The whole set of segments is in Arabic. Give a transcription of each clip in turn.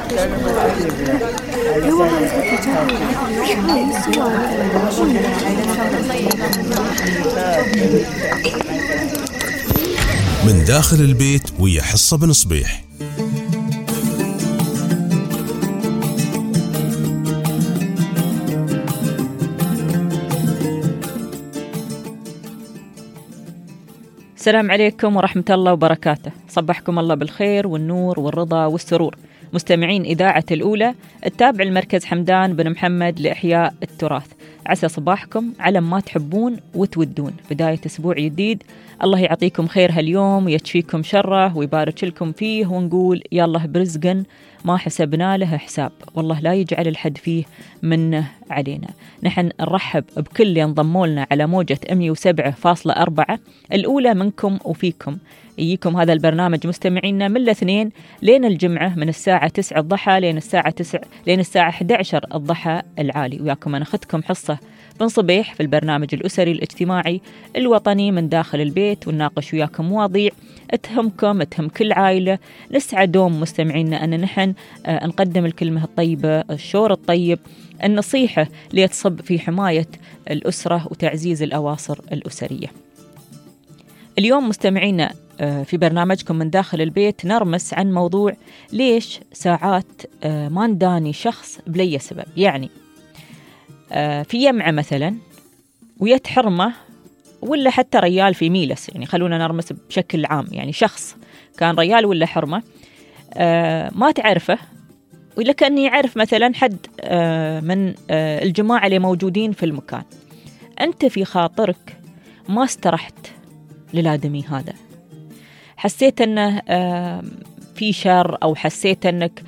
من داخل البيت ويا حصة بن صبيح. السلام عليكم ورحمة الله وبركاته. صبحكم الله بالخير والنور والرضا والسرور مستمعين إذاعة الأولى التابع المركز حمدان بن محمد لإحياء التراث. عسى صباحكم على ما تحبون وتودون. بداية أسبوع جديد، الله يعطيكم خير هاليوم ويتشفيكم شره ويبارك لكم فيه، ونقول يالله برزق ما حسبنا له حساب، والله لا يجعل الحد فيه منه علينا. نحن نرحب بكل ينضموا لنا على موجة 107.4 الأولى منكم وفيكم. يجيكم هذا البرنامج مستمعينا من الاثنين لين الجمعة من الساعة 9 الضحى لين الساعة 11 الضحى العالي. وياكم أنا أخذكم حصة بن صبيح في البرنامج الأسري الاجتماعي الوطني من داخل البيت، ونناقش وياكم مواضيع تهمكم تهم كل عائلة. نسعى دوم مستمعينا أن نحن نقدم الكلمة الطيبة، الشور الطيب، النصيحة ليتصب في حماية الأسرة وتعزيز الأواصر الأسرية. اليوم مستمعينا في برنامجكم من داخل البيت نرمس عن موضوع ليش ساعات ما نداني شخص بلي سبب. يعني في يمعة مثلا ويتحرمه، ولا حتى ريال في ميلس، يعني خلونا نرمس بشكل عام، يعني شخص كان ريال ولا حرمة ما تعرفه، ولا كأني يعرف مثلا حد من الجماعة اللي موجودين في المكان. أنت في خاطرك ما استرحت للآدمي هذا، حسيت أنه في شر، أو حسيت أنك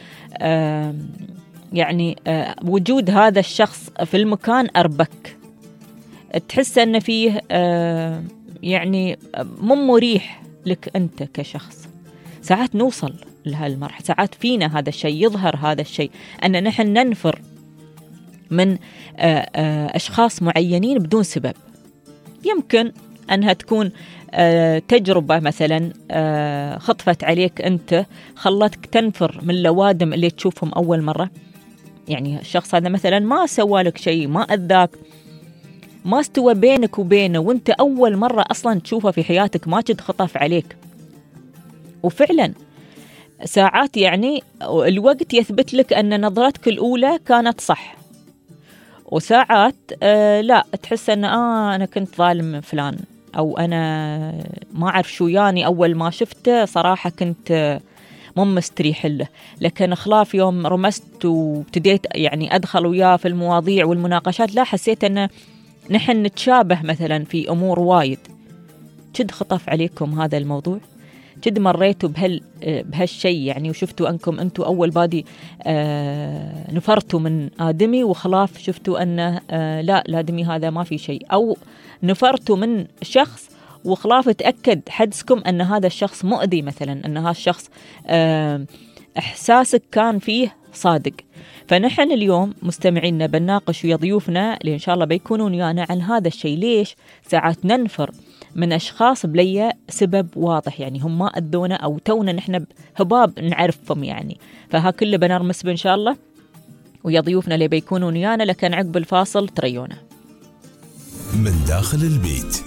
يعني وجود هذا الشخص في المكان أربك، تحس أن فيه يعني مو مريح لك أنت كشخص. ساعات نوصل لهالمرحلة، ساعات فينا هذا الشيء، يظهر هذا الشيء أن نحن ننفر من أشخاص معينين بدون سبب. يمكن أنها تكون تجربة مثلا خطفت عليك أنت، خلتك تنفر من اللوادم اللي تشوفهم أول مرة. يعني الشخص هذا مثلا ما سوى لك شيء، ما أذاك، ما استوى بينك وبينه، وانت أول مرة أصلا تشوفه في حياتك، ما كنت خطف عليك. وفعلا ساعات يعني الوقت يثبت لك أن نظرتك الأولى كانت صح، وساعات لا، تحس أن أنا كنت ظالم فلان، أو أنا ما أعرف شو يعني أول ما شفته صراحة كنت مو مستريح له. لكن خلاف يوم رمست وابتديت يعني أدخل وياه في المواضيع والمناقشات، لا، حسيت أن نحن نتشابه مثلا في أمور وايد. كد خطف عليكم هذا الموضوع؟ كد مريتوا بهالشيء يعني، وشفتوا أنكم أنتوا أول بادي نفرتوا من آدمي، وخلاف شفتوا أنه لا، الآدمي هذا ما في شيء، أو نفرتوا من شخص وخلاف تأكد حدسكم أن هذا الشخص مؤذي مثلا، أن هذا الشخص إحساسك كان فيه صادق. فنحن اليوم مستمعينا بنناقش ويا ضيوفنا اللي إن شاء الله بيكونون ويانا عن هذا الشيء. ليش ساعات ننفر من أشخاص بلي سبب واضح، يعني هم ما أذونا أو تونا نحن هباب نعرفهم يعني. فها كله بنرمس إن شاء الله ويا ضيوفنا اللي بيكونون ويانا، لكن عقب الفاصل تريونا. من داخل البيت.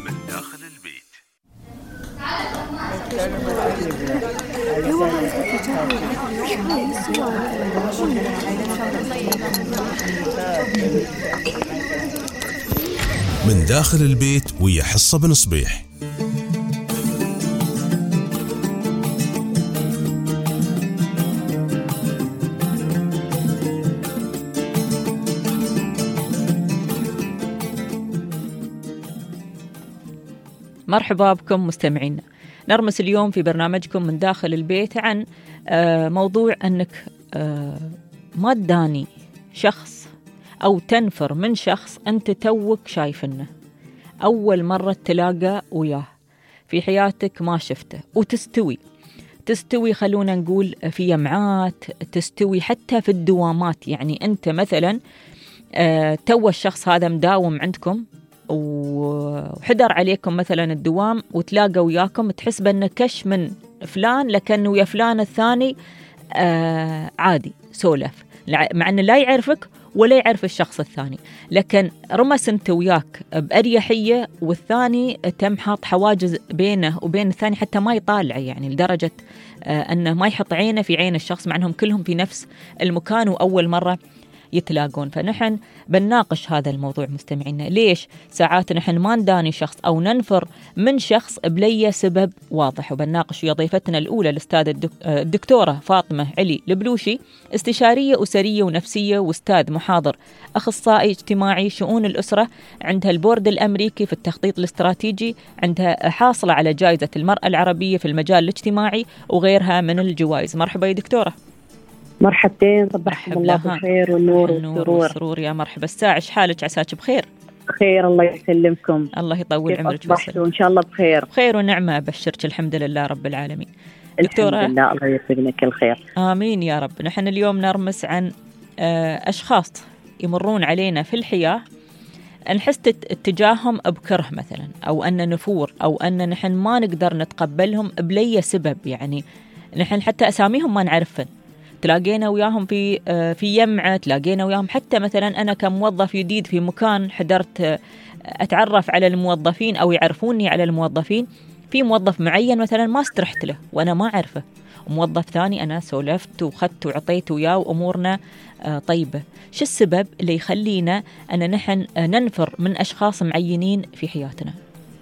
من داخل البيت ويا حصة بن صبيح. مرحبا بكم مستمعينا. نرمس اليوم في برنامجكم من داخل البيت عن موضوع أنك ما تداني شخص أو تنفر من شخص أنت توك شايفنه، أول مرة تلاقى وياه في حياتك ما شفته، وتستوي خلونا نقول في يمعات، تستوي حتى في الدوامات. يعني أنت مثلا تو الشخص هذا مداوم عندكم وحضر عليكم مثلا الدوام، وتلاقى وياكم، تحس بأنه كش من فلان، لكن ويا فلان الثاني عادي سولف، مع أنه لا يعرفك ولا يعرف الشخص الثاني، لكن رمس أنت وياك بأريحية، والثاني تم حاط حواجز بينه وبين الثاني حتى ما يطالعه، يعني لدرجة أنه ما يحط عينه في عين الشخص مع أنهم كلهم في نفس المكان وأول مرة يتلاقون. فنحن بنناقش هذا الموضوع مستمعينا، ليش ساعات نحن ما نداني شخص أو ننفر من شخص بلي سبب واضح. وبنناقش ويا ضيفتنا الأولى الأستاذة الدكتورة فاطمة علي البلوشي، استشارية أسرية ونفسية وأستاذ محاضر أخصائي اجتماعي شؤون الأسرة، عندها البورد الأمريكي في التخطيط الاستراتيجي، عندها حاصلة على جائزة المرأة العربية في المجال الاجتماعي وغيرها من الجوائز. مرحبا يا دكتورة. مرحبتين، صبحكم الله بالخير والنور والسرور. يا مرحبا. الساعة ايش حالك؟ عساك بخير؟ بخير الله يسلمكم. الله يطول عمرك وإن شاء الله بخير ونعمة. أبشرك الحمد لله رب العالمين. دكتورة الحمد لله، الله يرزقنا كل خير. آمين يا رب. نحن اليوم نرمس عن أشخاص يمرون علينا في الحياة، نحس اتجاههم بكره مثلا، أو أن نفور، أو أن نحن ما نقدر نتقبلهم بلي سبب. يعني نحن حتى أساميهم ما نعرفن، تلاقينا وياهم في يمعة، تلاقينا وياهم حتى مثلا أنا كموظف جديد في مكان حضرت أتعرف على الموظفين أو يعرفوني على الموظفين، في موظف معين مثلا ما استرحت له وأنا ما أعرفه، وموظف ثاني أنا سولفت وخدت وعطيت وياه وأمورنا طيبة. شو السبب اللي يخلينا أن نحن ننفر من أشخاص معينين في حياتنا؟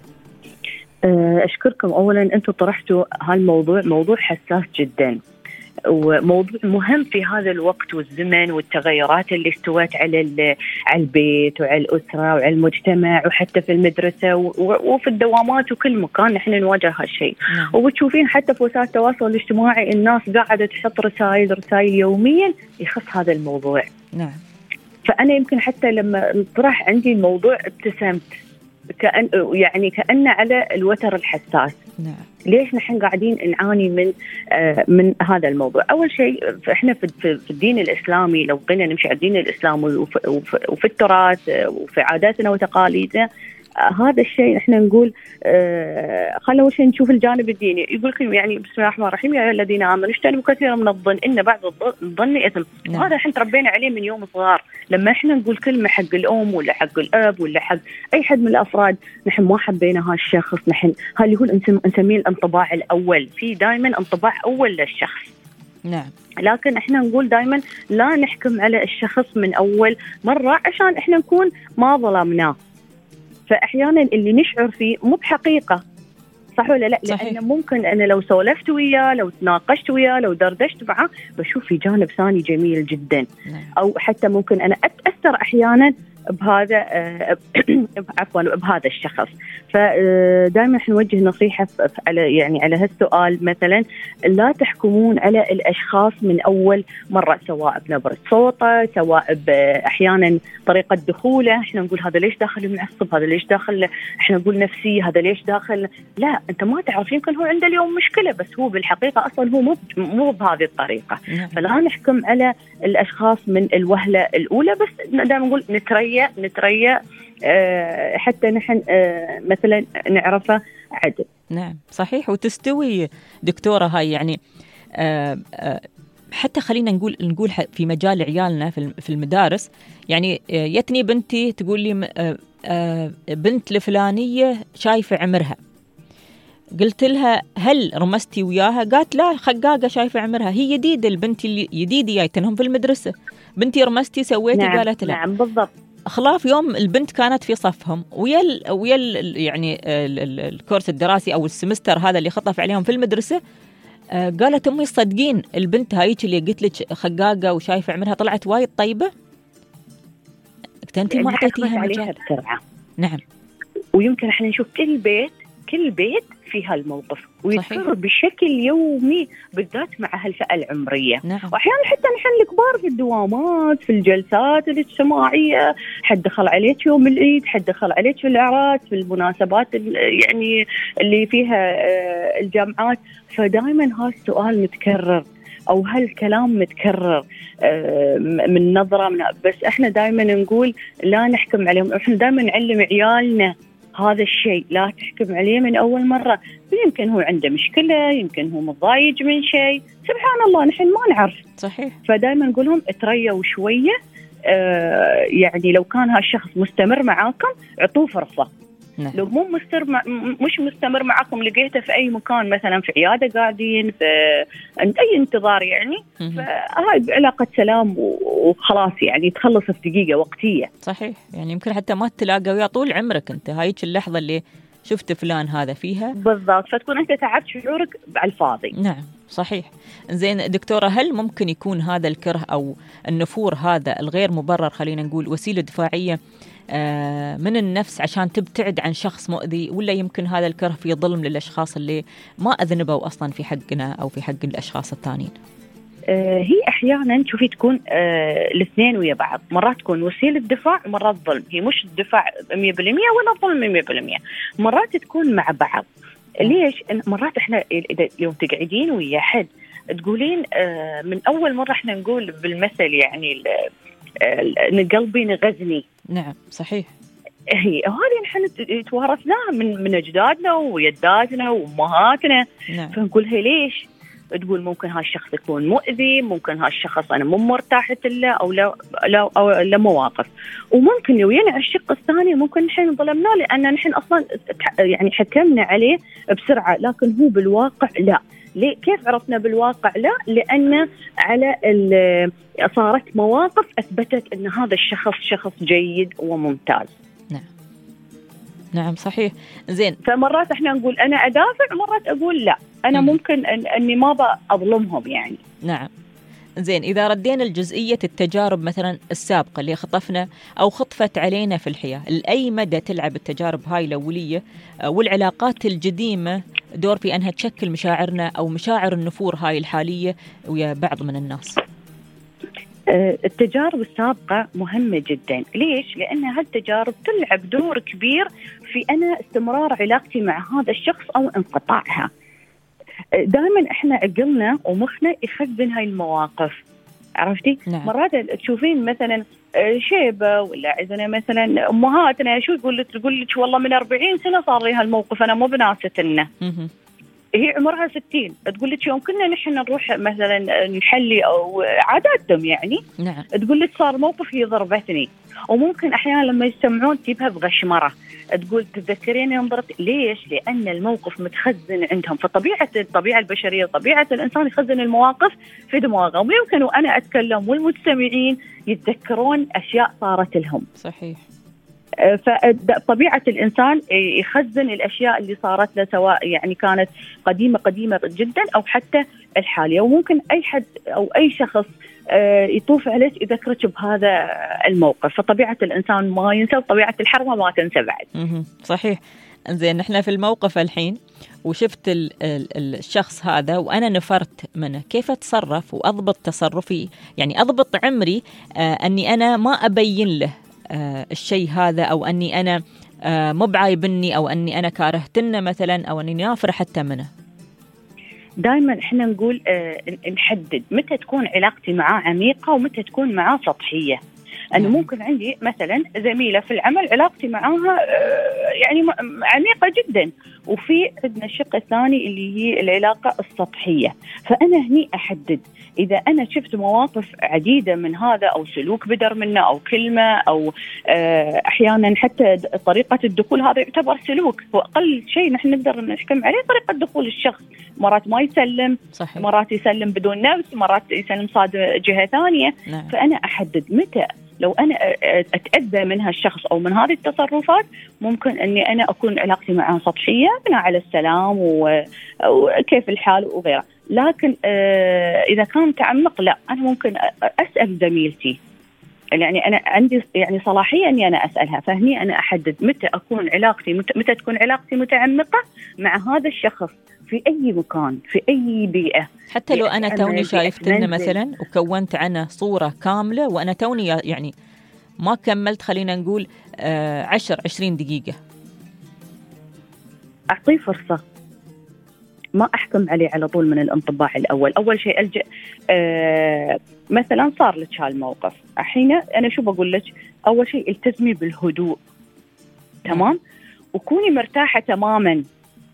أشكركم. أولا أنتم طرحتوا هالموضوع، موضوع حساس جدا وموضوع مهم في هذا الوقت والزمن والتغيرات اللي استوت على البيت وعلى الأسرة وعلى المجتمع وحتى في المدرسة وفي الدوامات وكل مكان نحن نواجه هالشيء. وبتشوفين حتى في وسائل التواصل الاجتماعي الناس قاعدة تحط رسائل يوميا يخص هذا الموضوع. نعم. فأنا يمكن حتى لما طرح عندي الموضوع ابتسمت، كأن على الوتر الحساس. نعم. ليش نحن قاعدين نعاني من هذا الموضوع؟ أول شيء إحنا في الدين الإسلامي، لو قلنا نمشي على الدين الإسلامي وفي التراث وفي عاداتنا وتقاليدنا، هذا الشيء احنا نقول خلوا شيء نشوف الجانب الديني. يقول لكم يعني بسم الله الرحمن الرحيم، يا الذين آمنوا اجتنبوا كثيرا من الظن إن بعض الظن إثم. هذا احنا تربينا عليه من يوم صغار. لما احنا نقول كلمة حق الأم ولا حق الأب ولا حق أي حد من الأفراد، نحن ما حبينا هالشخص، نحن اللي هو نسميه الانطباع الأول. في دائما انطباع أول للشخص. نعم. لكن احنا نقول دائما لا نحكم على الشخص من أول مرة عشان احنا نكون ما ظلمناه. فأحيانا اللي نشعر فيه مو بحقيقة، صح ولا لا؟ صحيح. لأن ممكن أنا لو سولفت وياه، لو تناقشت وياه، لو دردشت معه، بشوف في جانب ثاني جميل جدا. أو حتى ممكن أنا أتأثر أحيانا بهذا عفوا بهذا الشخص. فدائما نوجه نصيحة على هالسؤال، مثلا لا تحكمون على الأشخاص من أول مرة، سواء بنبرة صوته، سواء أحيانا طريقة دخوله. احنا نقول هذا ليش داخل معصب، هذا ليش داخل، احنا نقول نفسي، هذا ليش داخل. لا، انت ما تعرف، يمكن هو عنده اليوم مشكلة، بس هو بالحقيقة اصلا هو مو بهذه الطريقة. فلا نحكم على الأشخاص من الوهلة الأولى، بس دائما نقول نتريا حتى نحن مثلا نعرفه عدل. نعم صحيح. وتستوي دكتورة هاي يعني حتى خلينا نقول في مجال عيالنا في المدارس. يعني يتني بنتي تقول لي بنت الفلانية شايفة عمرها، قلت لها هل رمستي وياها؟ قالت لا، خقاقة شايفة عمرها، هي جديدة، البنت اللي جديدة جايتنهم في المدرسة، بنتي رمستي سويتي؟ نعم. قالت لا. نعم بالضبط. خلاف يوم البنت كانت في صفهم ويا يعني الكورس الدراسي او السمستر هذا اللي خطف عليهم في المدرسة، قالت امي صدقين البنت هايك اللي قلت لك خقاقة وشايفة عمرها طلعت وايد طيبة. انت ما اعطيتيها مجال. نعم. ويمكن احنا نشوف كل بيت في هالموقف ويتكرر بشكل يومي، بالذات مع هالفئة العمرية. نعم. وأحيانا حتى نحن الكبار في الدوامات، في الجلسات الاجتماعية، حد دخل عليك يوم العيد، حد دخل عليك في الأعراس، في المناسبات يعني اللي فيها الجامعات. فدائما هالسؤال متكرر أو هالكلام متكرر من نظرة بس احنا دائما نقول لا نحكم عليهم. احنا دائما نعلم عيالنا هذا الشيء لا تحكم عليه من أول مرة، يمكن هو عنده مشكلة، يمكن هو متضايج من شيء، سبحان الله نحن ما نعرف. صحيح. فدائما نقول لهم تريوا شوية. يعني لو كان هالشخص مستمر معاكم اعطوه فرصة. نعم. لو مش مستمر معكم، لقيته في أي مكان مثلا في عيادة قاعدين في أي انتظار يعني، فهاي علاقة سلام وخلاص يعني تخلص في دقيقة وقتية. صحيح. يعني يمكن حتى ما تلاقى ويا طول عمرك أنت هايك اللحظة اللي شفت فلان هذا فيها بالضبط، فتكون أنت تعبت شعورك على الفاضي. نعم صحيح. زين دكتورة، هل ممكن يكون هذا الكره أو النفور هذا الغير مبرر، خلينا نقول، وسيلة دفاعية من النفس عشان تبتعد عن شخص مؤذي، ولا يمكن هذا الكره في ظلم للأشخاص اللي ما أذنبوا أصلا في حقنا أو في حق الأشخاص الثانيين؟ هي أحيانا شوفي تكون الاثنين ويا بعض، مرات تكون وسيلة دفاع ومرات ظلم. هي مش الدفاع 100% ولا الظلم 100%، مرات تكون مع بعض. ليش؟ مرات احنا اليوم تقعدين ويا حد تقولين من أول مرة احنا نقول بالمثل يعني قلبي نغزني. نعم صحيح. هي هذه نحن توارثناها من أجدادنا ويداتنا وأمهاتنا. نعم. فنقولها ليش؟ تقول ممكن هالشخص يكون مؤذي، ممكن هالشخص أنا مو مرتاحة له أو لمواقف، وممكن لو ينع الشق الثاني ممكن نحن ظلمناه لأن نحن أصلا يعني حكمنا عليه بسرعة، لكن هو بالواقع لا. ليه؟ كيف عرفنا بالواقع لا؟ لأن على صارت مواقف أثبتت أن هذا الشخص شخص جيد وممتاز. نعم صحيح. زين، فمرات احنا نقول أنا أدافع، مرات أقول لا أنا ممكن أني ما بأظلمهم يعني. نعم. زين، إذا ردينا الجزئية التجارب مثلا السابقة اللي خطفنا أو خطفت علينا في الحياة، لأي مدى تلعب التجارب هاي الأولية والعلاقات القديمة دور في أنها تشكل مشاعرنا أو مشاعر النفور هاي الحالية ويا بعض من الناس؟ التجارب السابقة مهمة جدا. ليش؟ لأن هالتجارب تلعب دور كبير في أنا استمرار علاقتي مع هذا الشخص أو انقطاعها. دائما إحنا عقلنا ومخنا يخزن هاي المواقف، عرفتي؟ نعم. مرات تشوفين مثلا شيبة ولا عندنا مثلا أمهاتنا شو تقول لك والله من 40 سنة صار لي هالموقف أنا مو بناستنه. هي عمرها 60 تقول لك يوم كنا نحن نروح مثلا نحلي أو عاداتهم يعني. نعم. تقول لك صار موقف هي ضربتني، وممكن أحيانا لما يسمعون تجيبها بغشمرة تقول تتذكرين يوم ضربت. ليش؟ لأن الموقف متخزن عندهم. فطبيعة البشرية طبيعة الإنسان يخزن المواقف في دماغهم، ويمكن وأنا أتكلم والمستمعين يتذكرون أشياء صارت لهم. صحيح. فطبيعة الإنسان يخزن الأشياء اللي صارت له، سواء يعني كانت قديمة جدا أو حتى الحالية. وممكن أي حد أو أي شخص يطوف عليك يذكرك بهذا الموقف. فطبيعة الإنسان ما ينسى، وطبيعة الحرمة ما تنسى بعد. صحيح. زين، نحن في الموقف الحين وشفت الشخص هذا وأنا نفرت منه، كيف أتصرف وأضبط تصرفي؟ يعني أضبط عمري أني أنا ما أبين له الشيء هذا، أو أني أنا مو بعايبني، أو أني أنا كارهتنه مثلا، أو أني نافرة حتى منه. دائما إحنا نقول نحدد متى تكون علاقتي معاه عميقة ومتى تكون معاه سطحية. أنا ممكن عندي مثلا زميلة في العمل علاقتي معاها يعني عميقة جدا، وفي عندنا الشق الثاني اللي هي العلاقة السطحية. فأنا هني أحدد إذا أنا شفت مواقف عديدة من هذا، أو سلوك بدر منه، أو كلمة، أو أحيانا حتى طريقة الدخول، هذا يعتبر سلوك. وأقل شيء نحن نقدر نحكم عليه طريقة دخول الشخص. مرات ما يسلم. صحيح. مرات يسلم بدون نفس، مرات يسلم صاد جهة ثانية. نعم. فأنا أحدد متى لو أنا أتأذى من هالشخص أو من هذه التصرفات ممكن أني أنا أكون علاقتي معه سطحية، بناء على السلام وكيف الحال وغيره. لكن إذا كان متعمق لا، أنا ممكن أسأل زميلتي، يعني أنا عندي يعني صلاحية أني أنا أسألها. فهني أنا أحدد متى أكون علاقتي متى تكون علاقتي متعمقة مع هذا الشخص في أي مكان في أي بيئة. حتى لو أنا توني شايفتنه مثلا وكونت عنه صورة كاملة، وأنا توني يعني ما كملت خلينا نقول 10-20 دقيقة، أعطيه فرصة، ما أحكم عليه على طول من الانطباع الأول. أول شيء ألجأ مثلا صار لك هالموقف، الحين أنا شو بقول لك؟ أول شيء التزمي بالهدوء، تمام؟ وكوني مرتاحة تماما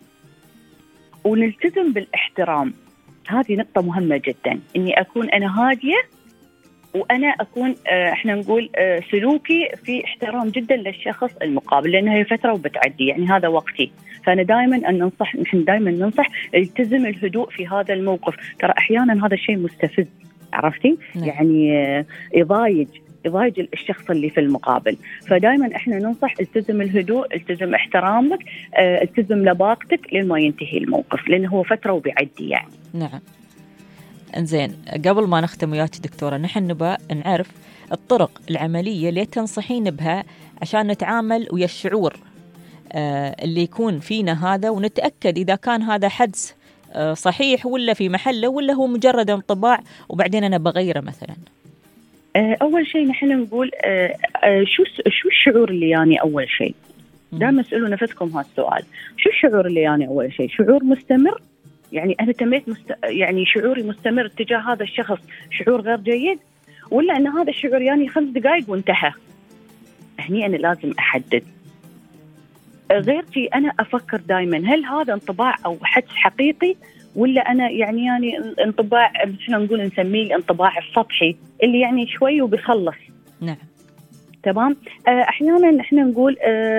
ونلتزم بالاحترام. هذه نقطة مهمة جدا، إني أكون أنا هادية وأنا أكون إحنا نقول سلوكي في احترام جدا للشخص المقابل، لأنها هي فترة وبتعدي، يعني هذا وقتي. فأنا نحن دائما ننصح التزم الهدوء في هذا الموقف. ترى أحيانا هذا الشيء مستفز، عرفتي؟ يعني يضايج الشخص اللي في المقابل. فدائما احنا ننصح التزم الهدوء، التزم احترامك، التزم لباقتك لين ما ينتهي الموقف، لأنه هو فترة وبيعدي يعني. نعم. انزين، قبل ما نختم وياك دكتورة، نحن نبغى نعرف الطرق العملية اللي تنصحين بها عشان نتعامل ويا الشعور اللي يكون فينا هذا، ونتأكد إذا كان هذا حدس صحيح ولا في محله، ولا هو مجرد انطباع وبعدين أنا بغيره مثلا. أول شيء نحن نقول شو الشعور اللي يعني أول شيء. دائما اسألوا نفسكم هالسؤال، شو الشعور اللي يعني أول شيء؟ شعور مستمر، يعني أنا تميت يعني شعوري مستمر تجاه هذا الشخص شعور غير جيد، ولا أن هذا الشعور يعني 5 دقائق وانتهى؟ هني أنا لازم أحدد. غيرتي أنا أفكر دائما هل هذا انطباع أو حدس حقيقي، ولا أنا يعني انطباع احنا نقول نسميه الانطباع السطحي اللي يعني شوي وبيخلص. نعم تمام. أحيانا احنا نقول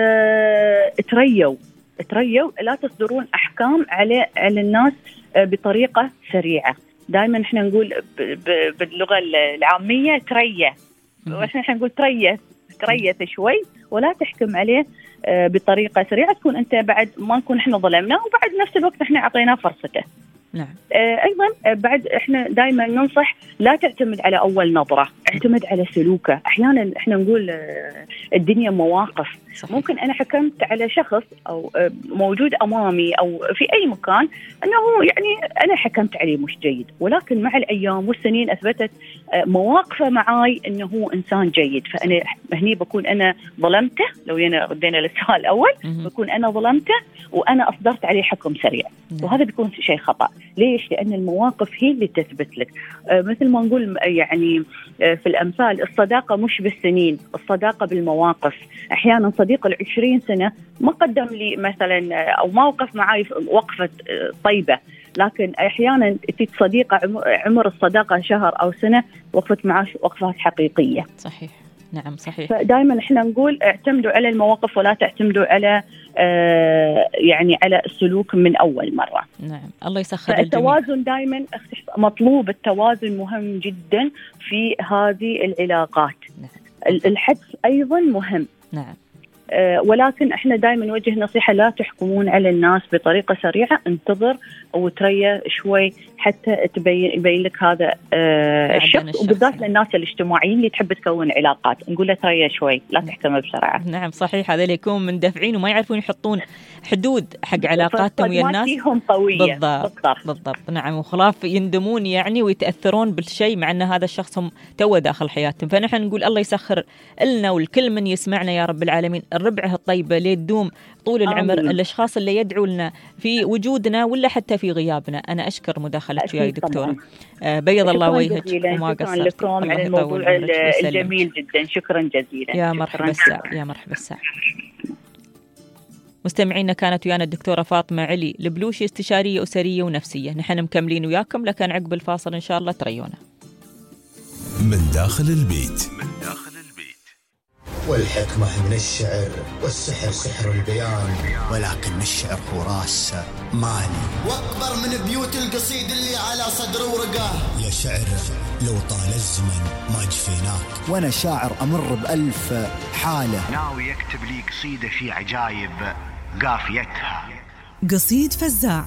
تريوا لا تصدرون أحكام على الناس بطريقة سريعة. دائما احنا نقول باللغة العامية تريا، واحنا نقول تريث شوي ولا تحكم عليه بطريقة سريعة، تكون أنت بعد ما نكون احنا ظلمناه وبعد نفس الوقت احنا أعطيناه فرصته. نعم. أيضا بعد احنا دائما ننصح لا تعتمد على أول نظرة، اعتمد على سلوكه. أحيانا احنا نقول الدنيا مواقف. صحيح. ممكن أنا حكمت على شخص أو موجود أمامي أو في أي مكان أنه يعني أنا حكمت عليه مش جيد، ولكن مع الأيام والسنين أثبتت مواقفه معاي أنه هو إنسان جيد. فأنا هني بكون أنا ظلمته. لو ردينا للسؤال الأول، بكون أنا ظلمته وأنا أصدرت عليه حكم سريع، وهذا بيكون شيء خطأ. ليش؟ لأن المواقف هي اللي تثبت لك. مثل ما نقول يعني في الأمثال، الصداقة مش بالسنين، الصداقة بالمواقف. أحيانا صديق 20 سنة ما قدم لي مثلا أو ما وقف معي وقفة طيبة، لكن أحيانا تجي صديقة عمر الصداقة شهر أو سنة وقفت معه وقفات حقيقية. صحيح. نعم صحيح. فدائما احنا نقول اعتمدوا على المواقف ولا تعتمدوا على يعني على السلوك من أول مرة. نعم. الله يسخر الجميع. التوازن دائما مطلوب، التوازن مهم جدا في هذه العلاقات. نعم. الحدس أيضا مهم. نعم. ولكن احنا دائما نوجه نصيحة لا تحكمون على الناس بطريقة سريعة، انتظر وتريا شوي حتى يبين لك هذا الشخص، وبالذات للناس الاجتماعيين اللي تحب تكون علاقات نقول له تريا شوي لا تحكم بسرعة. نعم صحيح. هذا اللي يكون مندفعين وما يعرفون يحطون حدود حق علاقاتهم ويا الناس. قوية. بالضبط. نعم. وخلاف يندمون يعني ويتأثرون بالشيء مع أن هذا الشخص هم توه داخل حياتهم. فنحن نقول الله يسخر لنا والكل من يسمعنا يا رب العالمين الربعة الطيبة اللي تدوم طول العمر. الأشخاص اللي يدعوا لنا في وجودنا ولا حتى في غيابنا. أنا أشكر مداخلتك يا دكتورة. بيض الله وجهك وما قصرتي. لكم على الموضوع الجميل جدا. شكرا جزيلا. يا مرحبا الساعة. مستمعينا، كانت ويانا الدكتورة فاطمة علي البلوشي، استشارية أسرية ونفسية. نحن مكملين وياكم، لكن عقب الفاصل إن شاء الله تريونا. من داخل البيت. والحكمة من الشعر والسحر سحر البيان، ولكن الشعر هو راس مالي واكبر من بيوت القصيد اللي على صدر ورقاه. يا شعر لو طال الزمن ما جفيناك، وانا شاعر امر ب1000 حالة. ناوي يكتب لي قصيدة في عجايب قافيتها. قصيد فزاع.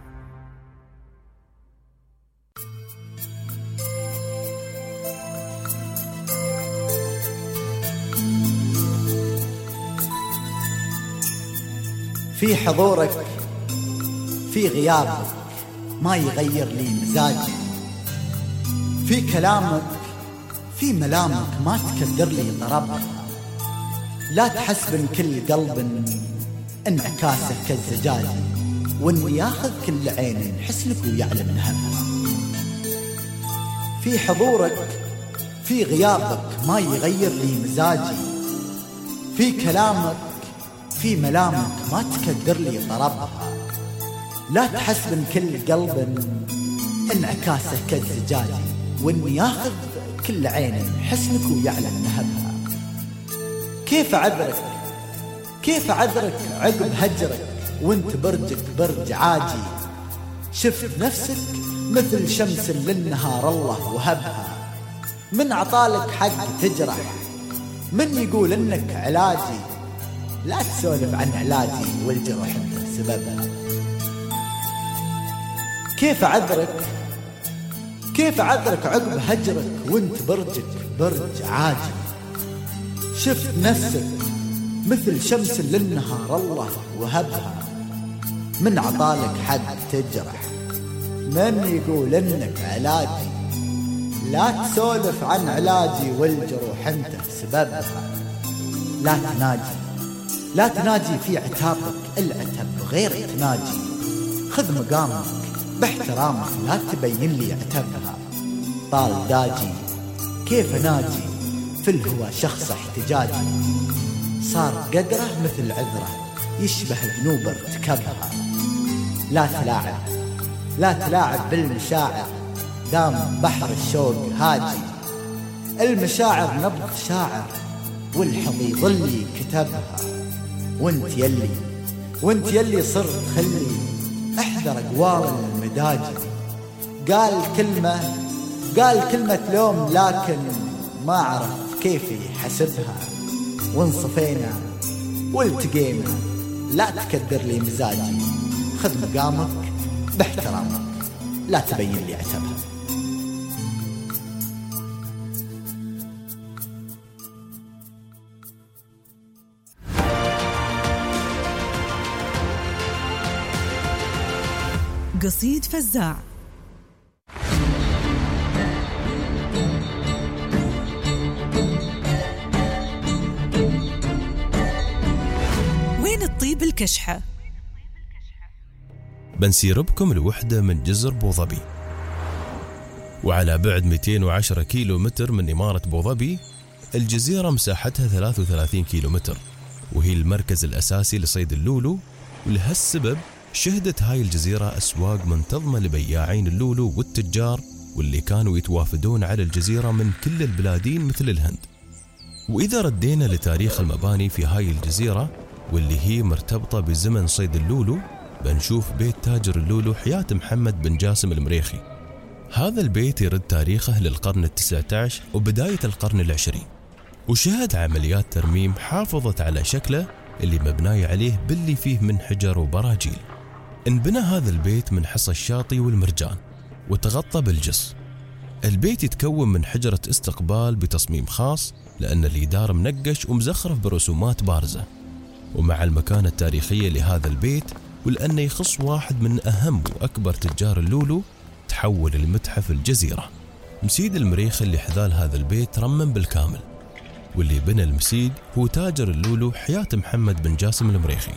في حضورك في غيابك ما يغير لي مزاجي، في كلامك في ملامك ما تكدر لي ضربك. لا تحسبن كل قلب انعكاسه كالزجاج، واني ياخذ كل عين حسنك ويعلم نهبها. في حضورك في غيابك ما يغير لي مزاجي، في كلامك في ملامك ما تكدر لي طربها، لا تحسبن كل قلب انعكاسه كالزجاجي، واني ياخذ كل عين حسنك ويعلن نهبها. كيف أعذرك عقب هجرك وانت برجك برج عاجي، شفت نفسك مثل شمس للنهار الله وهبها. من عطالك حق تجرح، من يقول انك علاجي، لا تسولف عن علاجي والجرح انت سببها. كيف أعذرك عقب هجرك وانت برجك برج عاجي، شفت نفسك مثل شمس للنهار الله وهبها. من عطالك حق تجرح، من يقول انك علاجي، لا تسولف عن علاجي والجروح انت سببها. لا تناجي في عتابك، العتب غير تناجي، خذ مقامك باحترامك لا تبين لي عتبها. طال داجي كيف ناجي في الهوى شخص احتجاجي، صار قدره مثل عذره يشبه الذنوب ارتكبها. لا تلاعب بالمشاعر، دام بحر الشوق هاجي، المشاعر نبض شاعر والحظ ظلي كتبها. وانت يلي صرت خلي احذر اقوال المداجي، قال كلمة لوم لكن ما عرف كيف يحسبها. وانصفينا والتقينا، لا تكدر لي مزاجي، خذ مقامك باحترامك لا تبين لي عتبها. قصيد فزاع. وين الطيب الكشحة؟ بنسير بكم لوحدة من جزر بوظبي، وعلى بعد 210 كيلو متر من إمارة بوظبي. الجزيرة مساحتها 33 كيلو متر، وهي المركز الأساسي لصيد اللولو. ولهالسبب شهدت هاي الجزيرة أسواق منتظمة لبياعين اللولو والتجار، واللي كانوا يتوافدون على الجزيرة من كل البلادين مثل الهند. وإذا ردينا لتاريخ المباني في هاي الجزيرة واللي هي مرتبطة بزمن صيد اللولو، بنشوف بيت تاجر اللولو حياة محمد بن جاسم المريخي. هذا البيت يرد تاريخه للقرن ال19 وبداية القرن ال20، وشهد عمليات ترميم حافظت على شكله اللي مبناي عليه باللي فيه من حجر وبراجيل. انبنى هذا البيت من حصى الشاطي والمرجان وتغطى بالجص. البيت يتكون من حجرة استقبال بتصميم خاص، لأن الإدار منقش ومزخرف برسومات بارزة. ومع المكانة التاريخية لهذا البيت، ولأنه يخص واحد من أهم وأكبر تجار اللولو، تحول المتحف الجزيرة. مسيد المريخ اللي حذال هذا البيت رمم بالكامل، واللي بنى المسيد هو تاجر اللولو حياة محمد بن جاسم المريخي.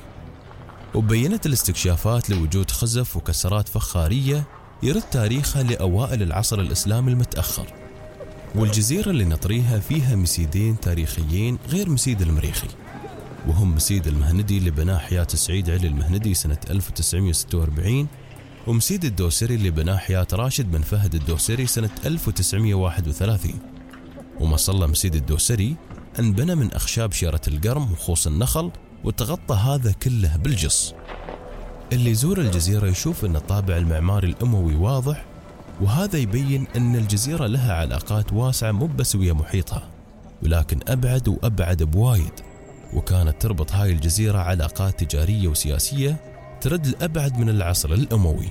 وبينت الاستكشافات لوجود خزف وكسرات فخارية يرد تاريخها لأوائل العصر الإسلامي المتأخر. والجزيرة اللي نطريها فيها مسيدين تاريخيين غير مسيد المريخي، وهم مسيد المهندي اللي بناه حياة السعيد علي المهندي سنة 1946، ومسيد الدوسري اللي بناه حياة راشد بن فهد الدوسري سنة 1931. ومصلى مسيد الدوسري انبنى من أخشاب شيرة القرم وخوص النخل، وتغطى هذا كله بالجص. اللي يزور الجزيرة يشوف أن الطابع المعماري الأموي واضح، وهذا يبين أن الجزيرة لها علاقات واسعة مو بس ويا محيطها، ولكن أبعد وأبعد بوايد. وكانت تربط هاي الجزيرة علاقات تجارية وسياسية ترد الأبعد من العصر الأموي.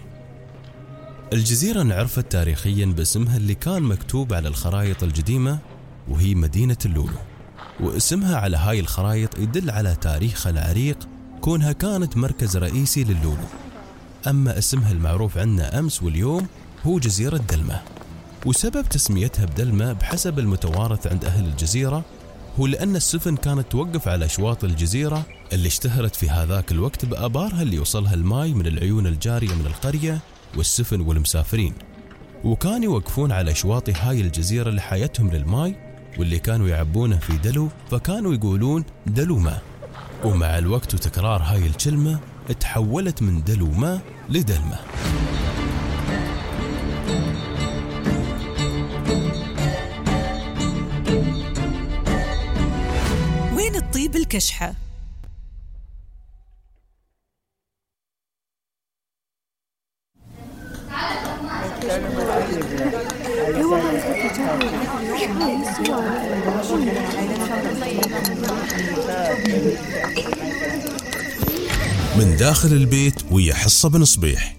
الجزيرة انعرفت تاريخيا باسمها اللي كان مكتوب على الخرائط القديمة، وهي مدينة اللولو. واسمها على هاي الخرائط يدل على تاريخها العريق، كونها كانت مركز رئيسي للولو. أما اسمها المعروف عنا أمس واليوم هو جزيرة دلمة. وسبب تسميتها بدلمة بحسب المتوارث عند أهل الجزيرة هو لأن السفن كانت توقف على أشواط الجزيرة اللي اشتهرت في هذاك الوقت بآبارها اللي يوصلها الماء من العيون الجارية من القرية والسفن والمسافرين. وكانوا يوقفون على أشواط هاي الجزيرة لحاجتهم للماء، واللي كانوا يعبونه في دلو، فكانوا يقولون دلو ماء. ومع الوقت وتكرار هاي الكلمة تحولت من دلومة لدلمة. وين الطيب الكشحة؟ من داخل البيت ويا حصة بن صبيح.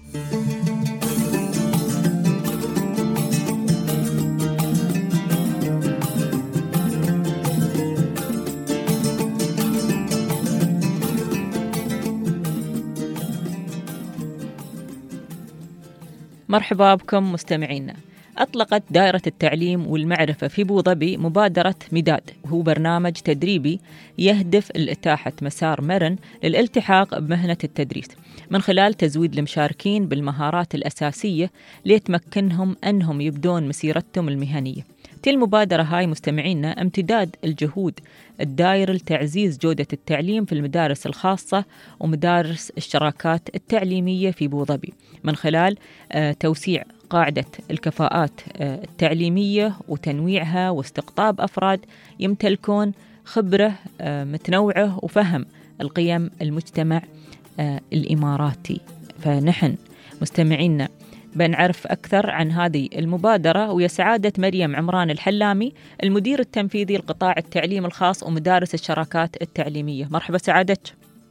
مرحبا بكم مستمعينا. أطلقت دائرة التعليم والمعرفة في أبوظبي مبادرة مداد، وهو برنامج تدريبي يهدف لإتاحة مسار مرن للالتحاق بمهنة التدريس من خلال تزويد المشاركين بالمهارات الأساسية ليتمكنهم أنهم يبدون مسيرتهم المهنية. المبادرة هاي مستمعينا امتداد الجهود الدائرة لتعزيز جودة التعليم في المدارس الخاصة ومدارس الشراكات التعليمية في أبوظبي من خلال توسيع قاعدة الكفاءات التعليمية وتنويعها واستقطاب أفراد يمتلكون خبرة متنوعة وفهم القيم المجتمع الإماراتي. فنحن مستمعينا بنعرف أكثر عن هذه المبادرة ويا سعادة مريم عمران الحلامي، المدير التنفيذي لقطاع التعليم الخاص ومدارس الشراكات التعليمية. مرحبا سعادتك.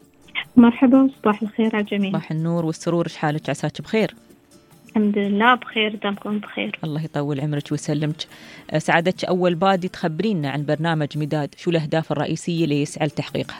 مرحبا، صباح الخير على الجميع. صباح النور والسرور، إيش حالك؟ عساك بخير؟ الحمد لله بخير، دامكم بخير. الله يطول عمرك ويسلمك. سعادتك، أول بادي تخبرينا عن برنامج مداد، شو الأهداف الرئيسية اللي يسعى لتحقيقها؟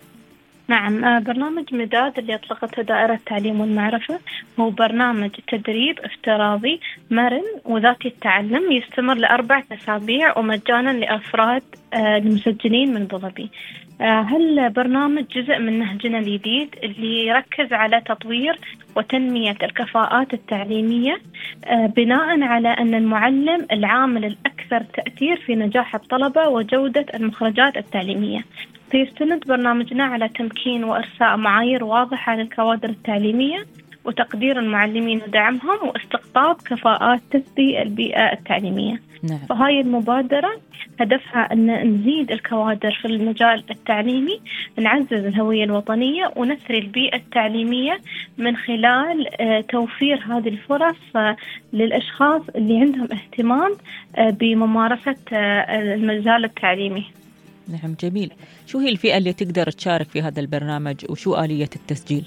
نعم، برنامج مداد اللي أطلقته دائرة التعليم والمعرفة هو برنامج تدريب افتراضي مرن وذاتي التعلم يستمر ل4 أسابيع ومجانا لأفراد المسجلين من أبوظبي. هالبرنامج جزء من نهجنا الجديد اللي يركز على تطوير وتنمية الكفاءات التعليمية بناء على أن المعلم العامل الأكثر تأثير في نجاح الطلبة وجودة المخرجات التعليمية. فيستند برنامجنا على تمكين وإرساء معايير واضحة للكوادر التعليمية وتقدير المعلمين ودعمهم واستقطاب كفاءات تسدي البيئة التعليمية. نعم. فهاي المبادرة هدفها أن نزيد الكوادر في المجال التعليمي، نعزز الهوية الوطنية ونثري البيئة التعليمية من خلال توفير هذه الفرص للأشخاص اللي عندهم اهتمام بممارسة المجال التعليمي. نعم، جميل. شو هي الفئة اللي تقدر تشارك في هذا البرنامج وشو آلية التسجيل؟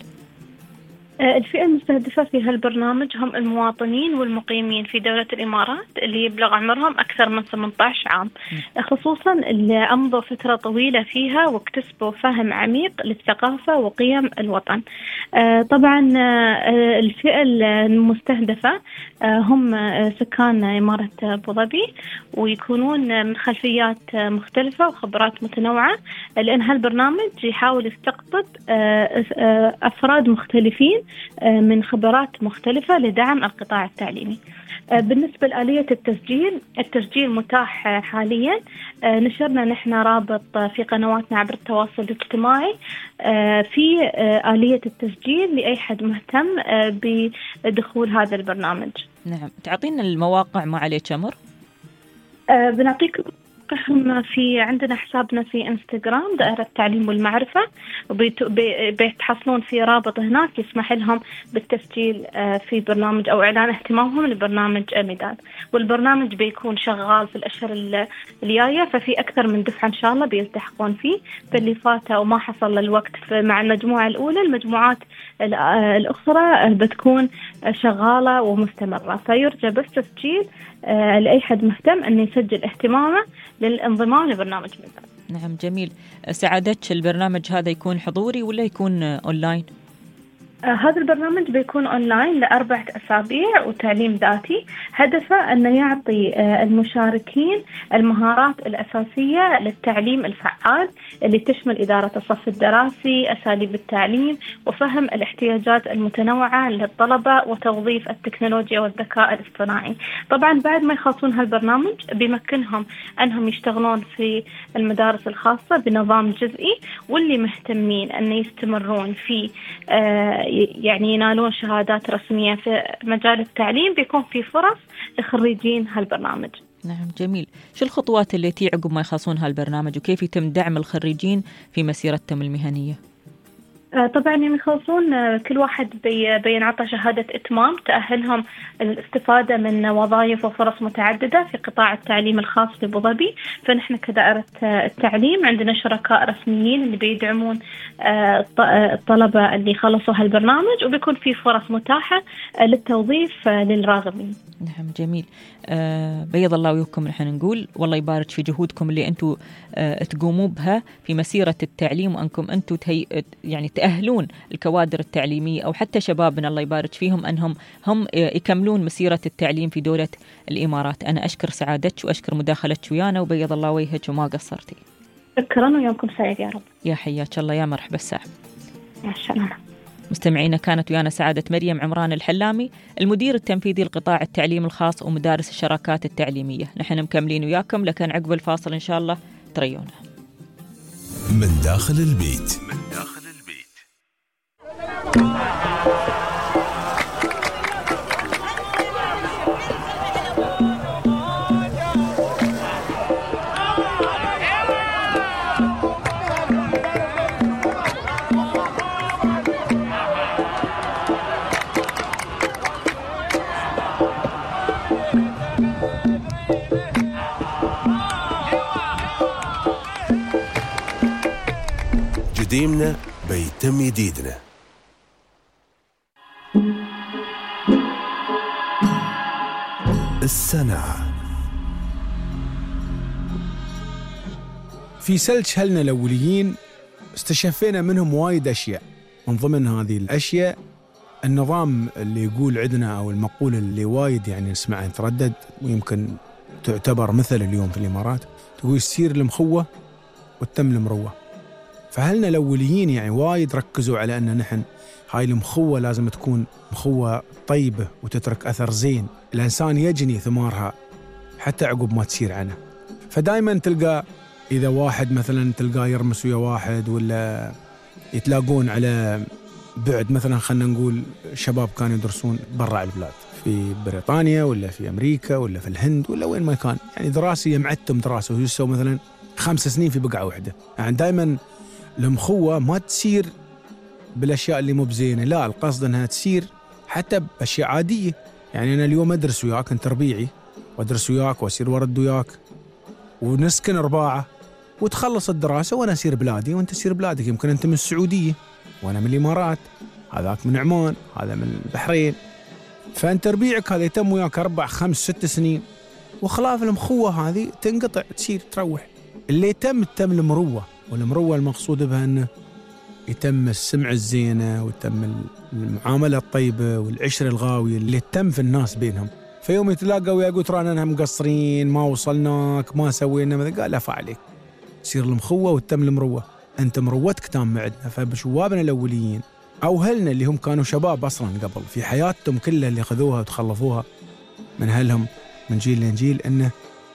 الفئة المستهدفة في هالبرنامج هم المواطنين والمقيمين في دولة الإمارات اللي يبلغ عمرهم أكثر من 18 عام، خصوصا اللي أمضوا فترة طويلة فيها واكتسبوا فهم عميق للثقافة وقيم الوطن. طبعا الفئة المستهدفة هم سكان إمارة أبوظبي ويكونون من خلفيات مختلفة وخبرات متنوعة، لأن هالبرنامج يحاول يستقطب أفراد مختلفين من خبرات مختلفة لدعم القطاع التعليمي. بالنسبة لآلية التسجيل متاح حاليا. نشرنا نحن رابط في قنواتنا عبر التواصل الاجتماعي في آلية التسجيل لأي حد مهتم بدخول هذا البرنامج. نعم، تعطينا المواقع ما عليك أمر؟ بنعطيك في عندنا حسابنا في انستغرام دائرة التعليم والمعرفة، بيتحصلون في رابط هناك يسمح لهم بالتسجيل في برنامج أو إعلان اهتمامهم لبرنامج مداد. والبرنامج بيكون شغال في الأشهر الجاية، ففي أكثر من دفعة إن شاء الله بيلتحقون فيه. فاللي فاته وما حصل للوقت مع المجموعة الأولى، المجموعات الأخرى بتكون شغالة ومستمرة. فيرجى بس تسجيل لأي حد مهتم أن يسجل اهتمامه للانضمام لبرنامج مداد. نعم، جميل. سعادتك، البرنامج هذا يكون حضوري ولا يكون أونلاين؟ هذا البرنامج بيكون أونلاين ل4 أسابيع وتعليم ذاتي. هدفه أنه يعطي المشاركين المهارات الأساسية للتعليم الفعال اللي تشمل إدارة الصف الدراسي، أساليب التعليم، وفهم الاحتياجات المتنوعة للطلبة، وتوظيف التكنولوجيا والذكاء الاصطناعي. طبعا بعد ما يخلصون هالبرنامج بيمكنهم أنهم يشتغلون في المدارس الخاصة بنظام جزئي، واللي مهتمين أن يستمرون في يعني ينالون شهادات رسمية في مجال التعليم، بيكون في فرص لخريجين هالبرنامج. نعم جميل. شو الخطوات التي عقب ما يخلصون هالبرنامج، وكيف يتم دعم الخريجين في مسيرتهم المهنية؟ طبعا يوم يخلصون كل واحد بينعطى شهادة إتمام تأهلهم الاستفادة من وظائف وفرص متعددة في قطاع التعليم الخاص بأبو ظبي. فنحن كدائرة التعليم عندنا شركاء رسميين اللي بيدعمون الطلبة اللي خلصوا هالبرنامج، وبيكون في فرص متاحة للتوظيف للراغبين. نعم جميل. بيض الله وجهكم. نحن نقول والله يبارك في جهودكم اللي أنتم تقوموا بها في مسيرة التعليم، وأنكم أنتم يعني تأهلون الكوادر التعليمية أو حتى شبابنا الله يبارك فيهم أنهم هم يكملون مسيرة التعليم في دولة الإمارات. أنا أشكر سعادتك وأشكر مداخلتك ويانا، وبيض الله وجهك وما قصرتي. شكرا ويومكم سعيد يا رب. يا حياك الله، يا مرحبا الساعة. يا سلام. مستمعينا، كانت ويانا سعادة مريم عمران الحلامي، المدير التنفيذي لقطاع التعليم الخاص ومدارس الشراكات التعليمية. نحن مكملين وياكم، لكن عقب الفاصل إن شاء الله تريونا. من داخل البيت. قديمنا بيتم جديدنا. الصنعة. في سلج هلنا الأوليين استشفينا منهم وايد أشياء، من ضمن هذه الأشياء النظام اللي يقول عندنا، أو المقولة اللي وايد يعني نسمعها تردد ويمكن تعتبر مثل اليوم في الإمارات، تقول السير المخوة والتم المروة. فهلنا الأوليين يعني وايد ركزوا على أن نحن هاي المخوة لازم تكون مخوة طيبة وتترك أثر زين، الإنسان يجني ثمارها حتى عقب ما تصير عنه. فدايما تلقى إذا واحد مثلا تلقاه يرمس ويا واحد، ولا يتلاقون على بعد، مثلا خلنا نقول شباب كانوا يدرسون برا البلاد في بريطانيا ولا في أمريكا ولا في الهند ولا وين ما كان، يعني دراسة يمعتم دراسة ويسوا مثلا 5 سنين في بقعة واحدة. يعني دايما المخوة ما تصير بالأشياء اللي مو بزينة، لا، القصد أنها تصير حتى بأشياء عادية. يعني أنا اليوم أدرس وياك، أنت ربيعي، وأدرس وياك وأصير ورد وياك ونسكن رباعة، وتخلص الدراسة وأنا أسير بلادي وأنت أسير بلادك. يمكن أنت من السعودية وأنا من الإمارات، هذاك من عمان، هذا من البحرين. فأنت ربيعك هذا يتم وياك 4 5 6 سنين، وخلاف المخوة هذه تنقطع، تصير تروح. اللي يتم المروة، والمروة المقصود بها أنه يتم السمع الزينة ويتم المعاملة الطيبة والعشرة الغاوية اللي تتم في الناس بينهم. فيوم يتلاقوا ويقول ترانا مقصرين، ما وصلناك، ما سوينا مثلا، قال لا فعليك، تصير المخوة وتتم المروة. أنت مروتك تام معدنا. فبشوابنا الأوليين أو هلنا اللي هم كانوا شباب أصلا قبل في حياتهم كلها اللي خذوها وتخلفوها من هلهم من جيل لجيل، أنه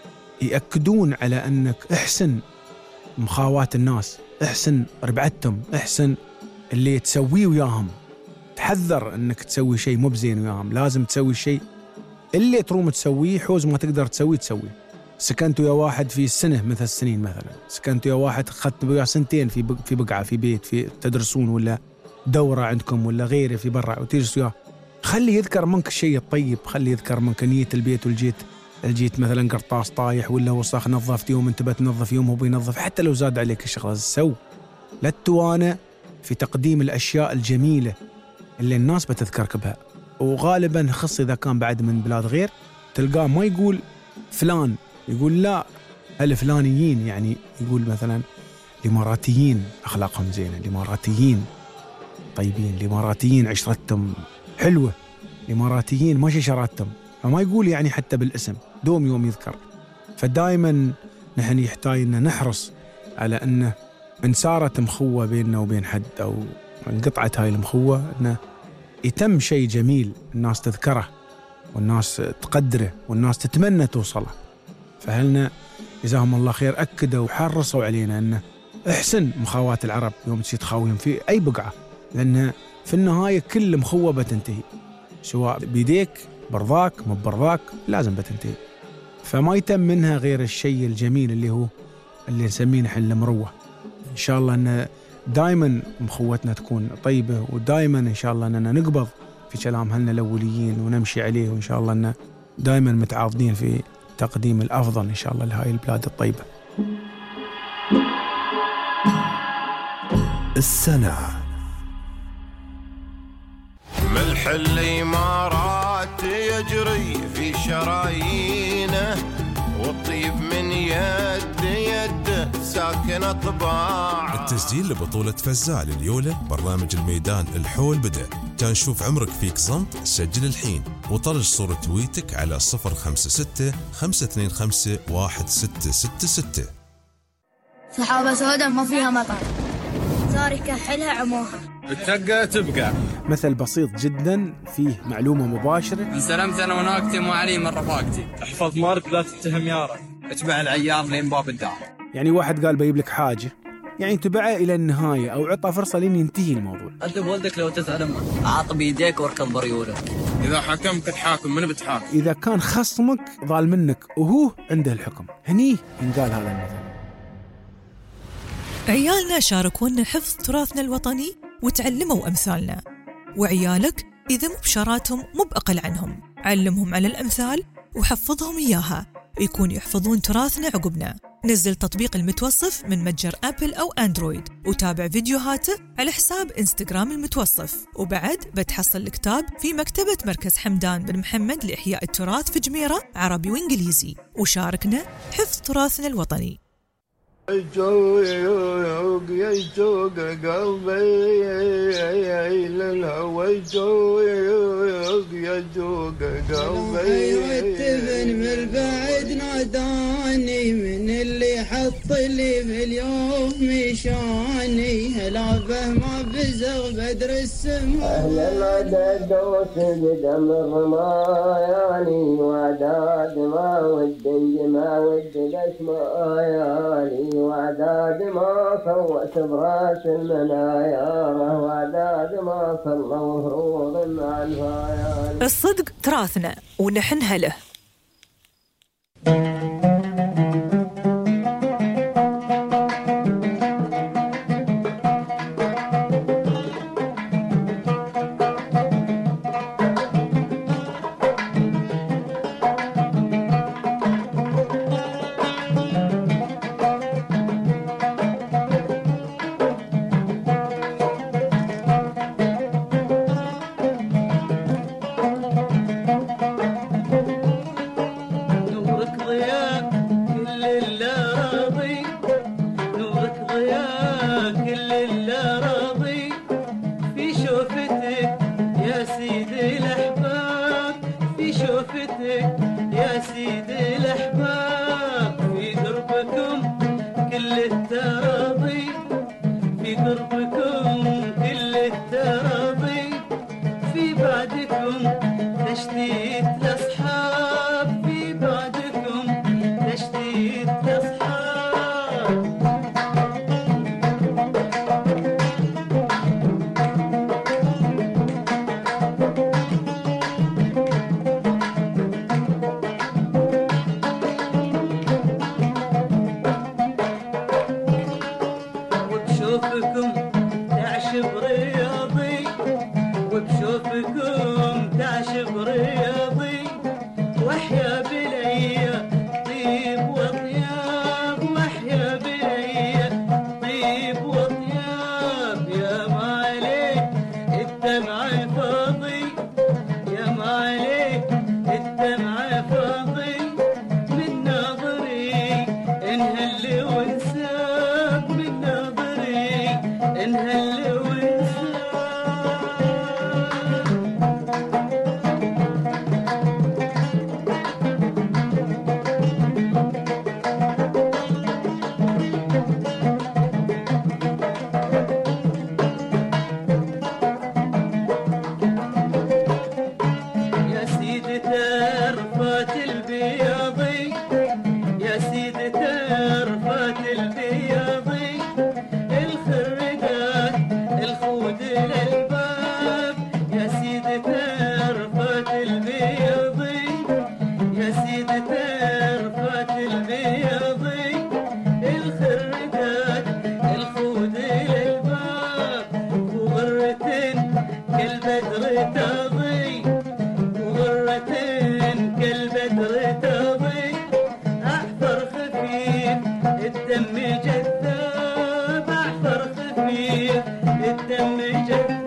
يأكدون على أنك احسن مخاواة الناس، احسن ربعتهم، احسن اللي تسويه وياهم، تحذر أنك تسوي شيء مو بزين وياهم، لازم تسوي شيء اللي تروم تسويه، حوز ما تقدر تسويه. سكنت ويا واحد في سنة مثل السنين، مثلا سكنت ويا واحد خدت ويا 2 سنين في بقعة في بيت، في تدرسون ولا دورة عندكم ولا غيره في برا، وتجلس وياه، خلي يذكر منك الشيء الطيب، خلي يذكر منك نية البيت، والجيت مثلا قرطاس طايح ولا وسخ نظفت يوم، انت بتنظف يوم هو بينظف، حتى لو زاد عليك الشغله سو. لا تتوانى في تقديم الاشياء الجميله اللي الناس بتذكرك بها. وغالبا خص اذا كان بعد من بلاد غير، تلقاه ما يقول فلان، يقول لا الفلانيين، يعني يقول مثلا الاماراتيين اخلاقهم زينه، الاماراتيين طيبين. الإماراتيين عشرتهم حلوة، الإماراتيين ما شراتهم، فما يقول يعني حتى بالاسم دوم يوم يذكر. فدائما نحن يحتاج أن نحرص على أنه إن صارت مخوة بيننا وبين حد أو انقطعت هاي المخوة، أنه يتم شيء جميل الناس تذكره والناس تقدره والناس تتمنى توصله. فهلنا جزاهم الله خير أكدوا وحرصوا علينا أنه احسن مخاوات العرب يوم تسي تخاويهم في أي بقعة، لأن في النهاية كل مخوة بتنتهي، سواء بيديك برضاك ما برضاك لازم بتنتهي. فما يتم منها غير الشيء الجميل اللي هو اللي نسميه نحن المروة. إن شاء الله أن دائما مخوتنا تكون طيبة، ودائما إن شاء الله أننا نقبض في كلام أهلنا الأوليين ونمشي عليه، وإن شاء الله أن دائما متعاضدين في تقديم الأفضل إن شاء الله لهاي البلاد الطيبة. السنة ملح الإمارات يجري في شرايينه، والطيب من يد يد ساكن طباع. التسجيل لبطولة فزال اليولة برنامج الميدان الحول بدأ. تنشوف عمرك فيك صمت، سجل الحين وطرج صورة تويتك على 056 525 1666. سحابة سوداء ما فيها مطر، صار يكحلها عموها، التقى تبقى. مثل بسيط جدا فيه معلومة مباشرة. انسلمت أنا وناقتي مو علي من رفاقتي. احفظ مارك لا تتهم يارك، اتبع العيار لين باب الدار. يعني واحد قال بيجيب لك حاجة، يعني تبعه إلى النهاية أو عطى فرصة لين ينتهي الموضوع. أدب ولدك لو تسأل أمه، عاط بيديك واركض بريولك. إذا حكمك تحاكم، من بتحاكم؟ إذا كان خصمك ضال منك وهو عنده الحكم، هني ينقال هذا المثل. عيالنا شاركونا حفظ تراثنا الوطني وتعلموا أمثالنا، وعيالك إذا مو بشاراتهم مو بأقل عنهم، علمهم على الأمثال وحفظهم إياها يكون يحفظون تراثنا عقبنا. نزل تطبيق المتوصف من متجر أبل أو أندرويد وتابع فيديوهاته على حساب إنستغرام المتوصف. وبعد بتحصل الكتاب في مكتبة مركز حمدان بن محمد لإحياء التراث في جميرة عربي وإنجليزي، وشاركنا حفظ تراثنا الوطني. يجوق يجوق قلبي للهوى، يجوق يجوق قلبي. واتفن من البعد ناداني، من اللي حط لي في اليوم مشاني، هلا ما بزغ بدر السماء. أهلا عدد وسجد من رماياني، وعداد ما ود ما ود الأسماء ياني، وعداد ما فوت براس المنايا، وعداد ما صلوا فروض مع الفايان. الصدق تراثنا ونحنها له. رياضي واحيا بليا طيب وضياء ترفات البياضي الخرقات الخود للباب يا سيدي ترفات البياضي يا سيدي ترفات البياضي الخرقات الخود للباب وغرتين كل بدر تضي وغرتين كل بدر تضي أحفر خفيف الدم جذاب أحفر خفيف الدم جذاب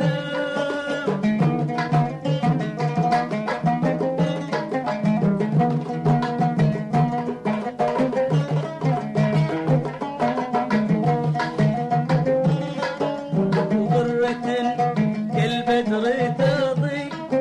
وغرتين كل بدر تضي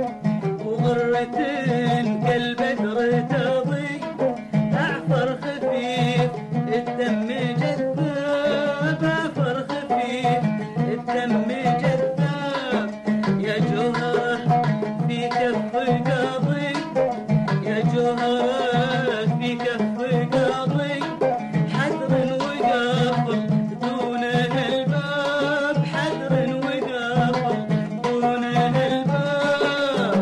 وغرتين كل بدر تضي أعفر خفيف الدم جذاب أعفر خفيف الدم جذاب يا جوهر في كف قاضي يا جوهر في كف قاضي حذر وقافل دونه الباب حذر وقافل دونه الباب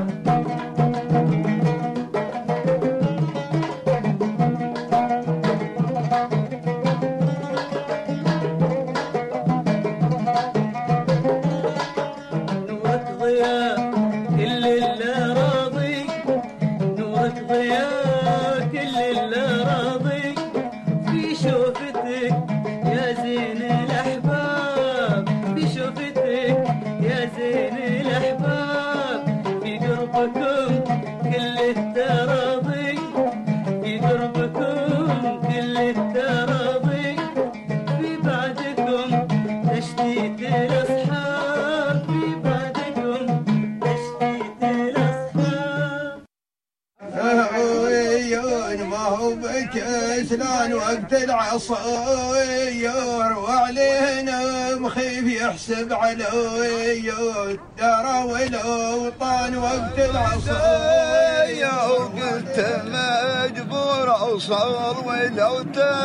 نورك ضياء كل اللي راضي نورك ضياء كل اللي راضي في شوفتك يا زين الأحباب في شوفتك يا زين الأحباب في قربكم كل التراضي في قربكم كل التراضي في بعدكم تشتيت الأصحاب في بعدكم تشتيت الأصحاب عيون ما هو بكسلان وقت العصير وعلينا مخيف يحسب عليون ترى والأوطان وقت العصير وقلت مجبور أوصل ولو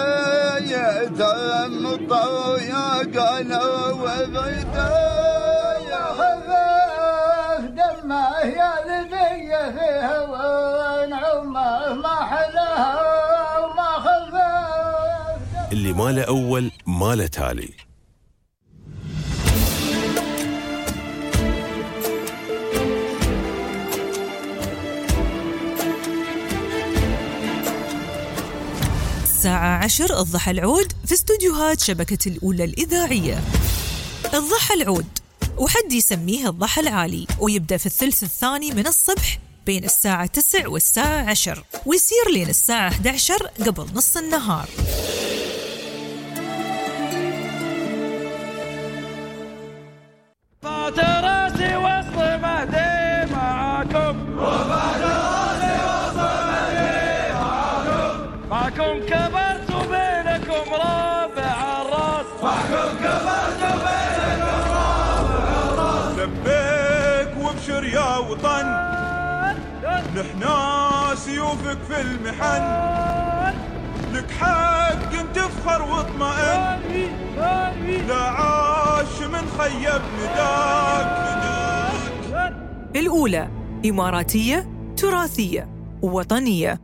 تيتم الطويا قالوا وبيتا يا خفاف دمه يا ذبية في هوان عمه ما حلاها وما خفاف اللي ما له أول ما له تالي. الساعة 10 الضحى العود في استوديوهات شبكة الأولى الإذاعية. الضحى العود وحد يسميه الضحى العالي ويبدأ في الثلث الثاني من الصبح بين الساعة 9 والساعة 10 ويصير لين الساعة 11 قبل نص النهار. بعد راسي وسط مهدي معاكم وبعد راسي وسط مهدي معاكم كبرت وبينكم رافع الراس معكم كبرت وبينكم رافع الراس لبيك وابشر يا وطن نحنا سيوفك في المحن لك حق تفخر واطمئن لا عاش من خيب نداك الأولى إماراتية تراثية ووطنية.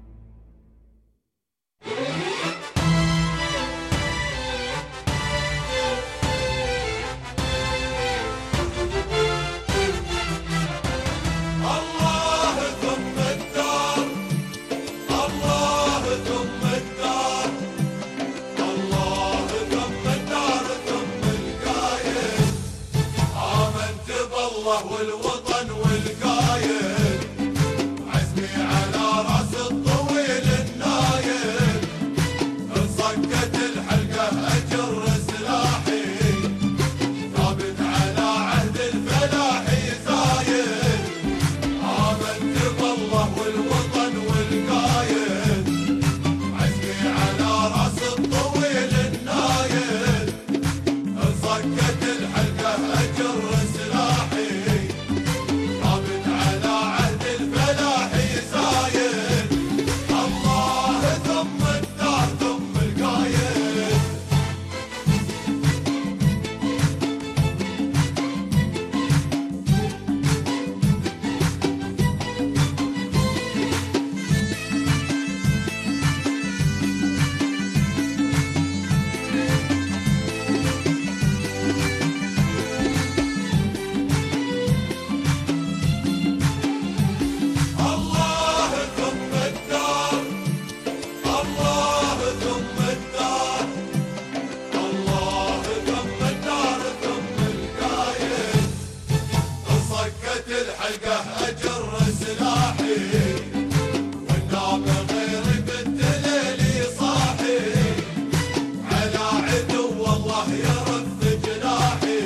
والوطن والقايد عزمي على راس الطويل النايل انصكت الحلقة أجر سلاحي ثابت على عهد الفلاحي زايد آمنت بالله والوطن والقايد عزمي على راس الطويل النايل انصكت الحلقة أجر سلاحي ثم الدار الله ثم الدار ثم القايد صكت الحلقة أجر سلاحي والنام غير بالدليل صاحي على عدو والله يرف جناحي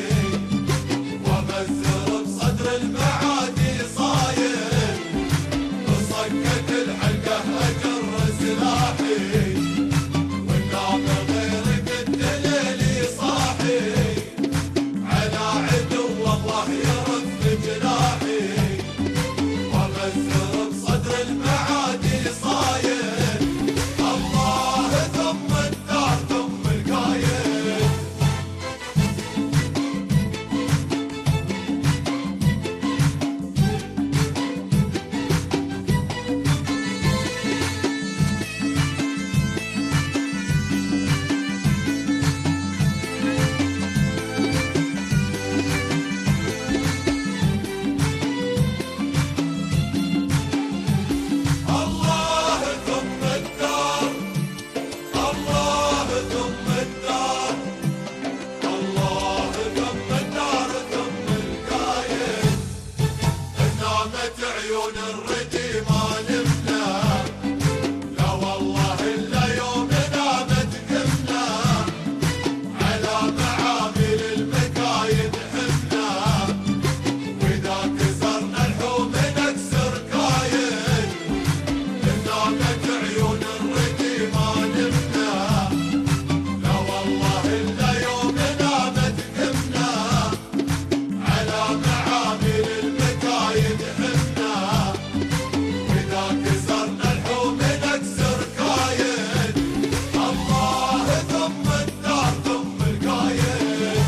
ومزر بصدر المعادي صاير صكت الحلقة أجر سلاحي والنام غير بالدليل صاحي على عدو والله يرف جناحي ومزر بصدر المعادي صاير الله ثم الدار ثم القايد الله ثم الدار الله ثم الدار الله ثم الدار ثم القايد نامت عيون الردي ما نمنا لا والله الا يوم نامت قمنا على معامل المكايد حمنا واذا كسرنا الحوم نكسر كايد نامت عيون الردي ما نمنا لا والله الا يوم نامت قمنا على معامل المكايد حمنا واذا كسرنا الحوم نكسر كايد الله ثم الدار ثم القايد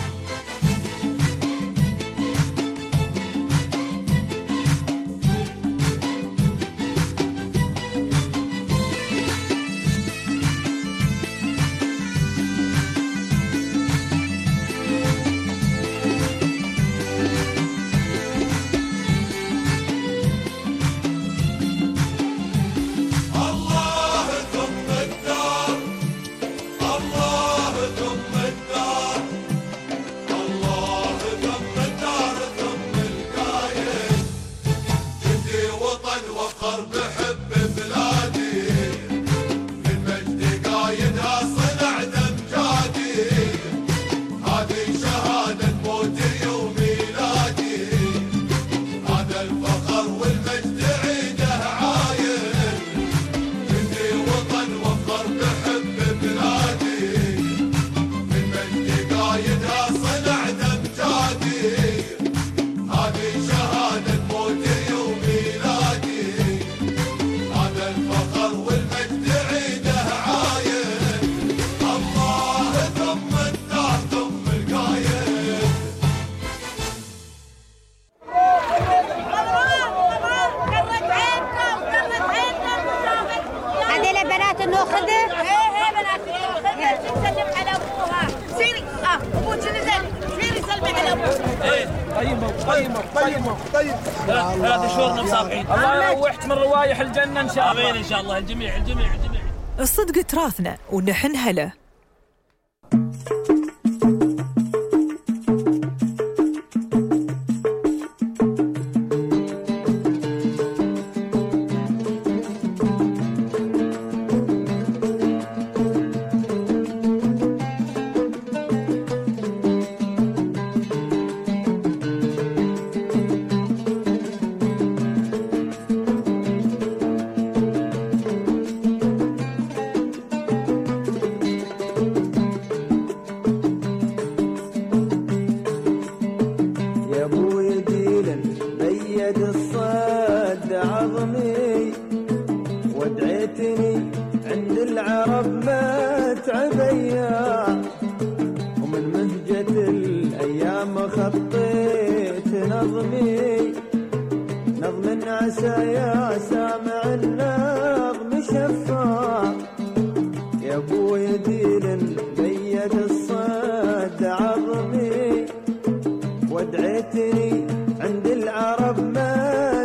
الله ثم الدار الله ثم الدار الله ثم الدار ثم القايد جندي وطن وفخر بحب بلادي للمجد قايدها صنع دمجادي هذه شهادة موتي وميلادي هذا الفخر والمجد عيده عايد جندي وطن وفخر بحب بلادي للمجد قايدها صنع دمجادي هذه شهادة موتي وميلادي هذا الفخر والمجد عيده عايد الله ثم الدار ثم القايد هذيلا بنات النوخذة؟ ايه بنات النوخذة تسلم على ابوها سيري ابوك نزل سيري سلمي على ابوها ايه طيب 3 شهور مصابحين الله يروحك من روايح الجنة ان شاء الله. امين ان شاء الله الجميع. الصدق تراثنا ونحن هلا.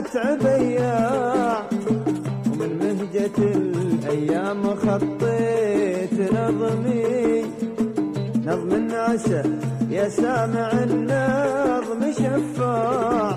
الأيام خطيت نظمي نظم عسى يا سامع النظم شفاع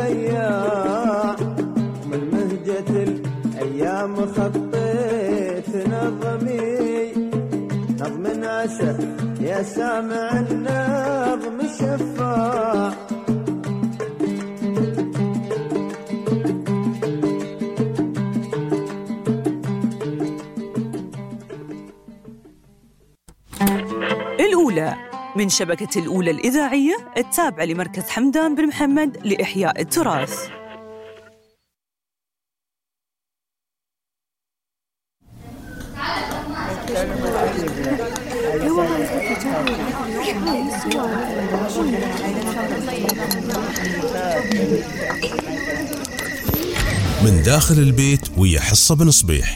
خطيت تنظمي نظم عسى يا سامع النظم الشفاع. الأولى من شبكة الأولى الإذاعية التابعة لمركز حمدان بن محمد لإحياء التراث. من داخل البيت ويا حصة بن صبيح.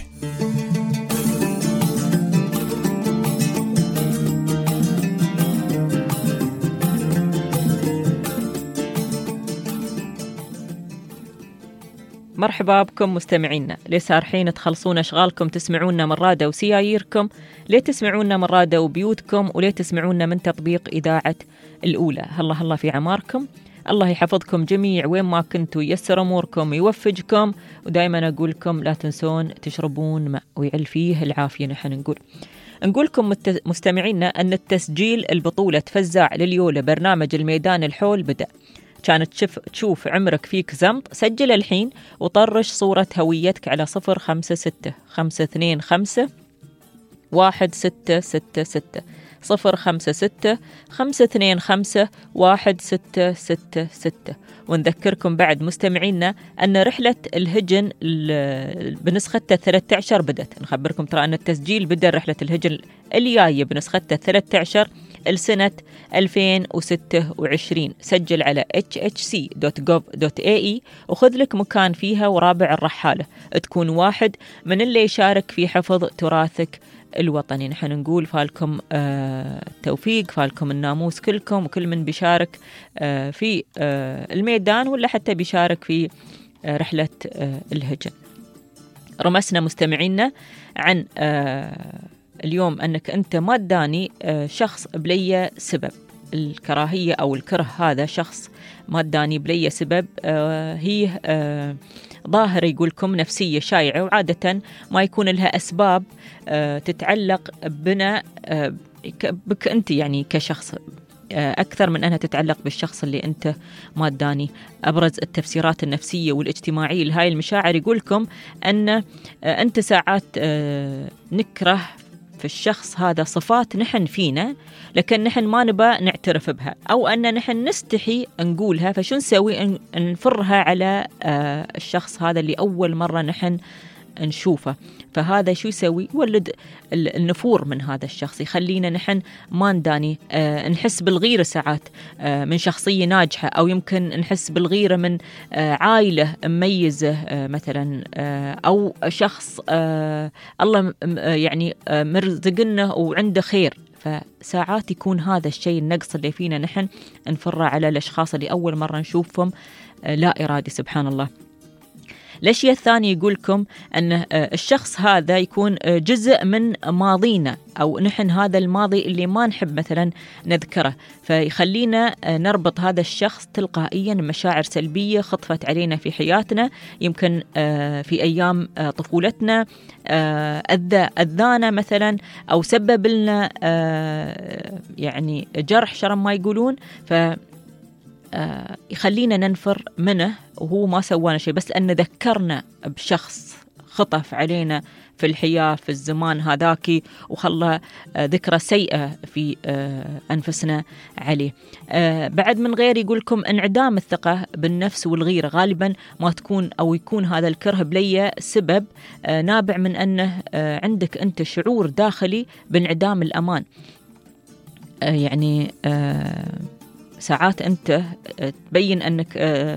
مرحبا بكم مستمعينا. ليه سارحين تخلصون أشغالكم تسمعونا من رادة وسياييركم؟ ليه تسمعونا من رادة وبيوتكم؟ وليه تسمعونا من تطبيق إذاعة الأولى؟ هلا في عماركم. الله يحفظكم جميع وين ما كنتوا، ييسر أموركم، يوفقكم. ودائما أقول لكم لا تنسون تشربون ماء ويعل فيه العافية. نحن نقولكم مستمعينا أن التسجيل البطولة فزاع لليولة برنامج الميدان الحول بدأ. كانت تشوف عمرك فيك زمط، سجل الحين وطرش صورة هويتك على 056-525-1666 056-525-1666. ونذكركم بعد مستمعينا أن رحلة الهجن بنسختها 13 بدت. نخبركم ترى أن التسجيل بدأ رحلة الهجن الجاية بنسختها 13 السنة 2026. سجل على hhc.gov.ae وخذ لك مكان فيها ورابع الرحالة، تكون واحد من اللي يشارك في حفظ تراثك الوطني. نحن نقول فالكم التوفيق، فالكم الناموس كلكم، وكل من بيشارك في الميدان ولا حتى بيشارك في رحلة الهجن. رمسنا مستمعينا عن اليوم أنك أنت ما اداني شخص بلي سبب الكراهية أو الكره. هذا شخص ما اداني بلي سبب، هي ظاهر يقولكم نفسية شائعة، وعادة ما يكون لها أسباب تتعلق بنا بك أنت يعني كشخص، أكثر من أنها تتعلق بالشخص اللي أنت ما اداني. أبرز التفسيرات النفسية والاجتماعية لهاي المشاعر يقولكم أن أنت ساعات نكره في الشخص هذا صفات نحن فينا لكن نحن ما نبى نعترف بها، أو أن نحن نستحي نقولها. فشو نسوي؟ نفرها على الشخص هذا اللي أول مرة نحن نشوفه. فهذا شو يسوي؟ يولد النفور من هذا الشخص، يخلينا نحن ما نداني. نحس بالغيرة ساعات من شخصية ناجحة، أو يمكن نحس بالغيرة من عائلة مميزة مثلا، أو شخص الله يعني مرزقنا وعنده خير. فساعات يكون هذا الشيء النقص اللي فينا نحن نفره على الأشخاص اللي أول مرة نشوفهم لا إرادي. سبحان الله. الأشياء الثانية يقولكم أن الشخص هذا يكون جزء من ماضينا، أو نحن هذا الماضي اللي ما نحب مثلا نذكره، فيخلينا نربط هذا الشخص تلقائيا مشاعر سلبية خطفت علينا في حياتنا. يمكن في أيام طفولتنا أذانا مثلا، أو سبب لنا يعني جرح شرم ما يقولون، يخلينا ننفر منه وهو ما سوانا شيء، بس لأنه ذكرنا بشخص خطف علينا في الحياة في الزمان هذاكي وخلى ذكرى سيئة في أنفسنا عليه. بعد من غير يقولكم انعدام الثقة بالنفس والغيرة غالبا ما تكون أو يكون هذا الكره بلي سبب نابع من أنه عندك أنت شعور داخلي بانعدام الأمان. يعني ساعات أنت تبين أنك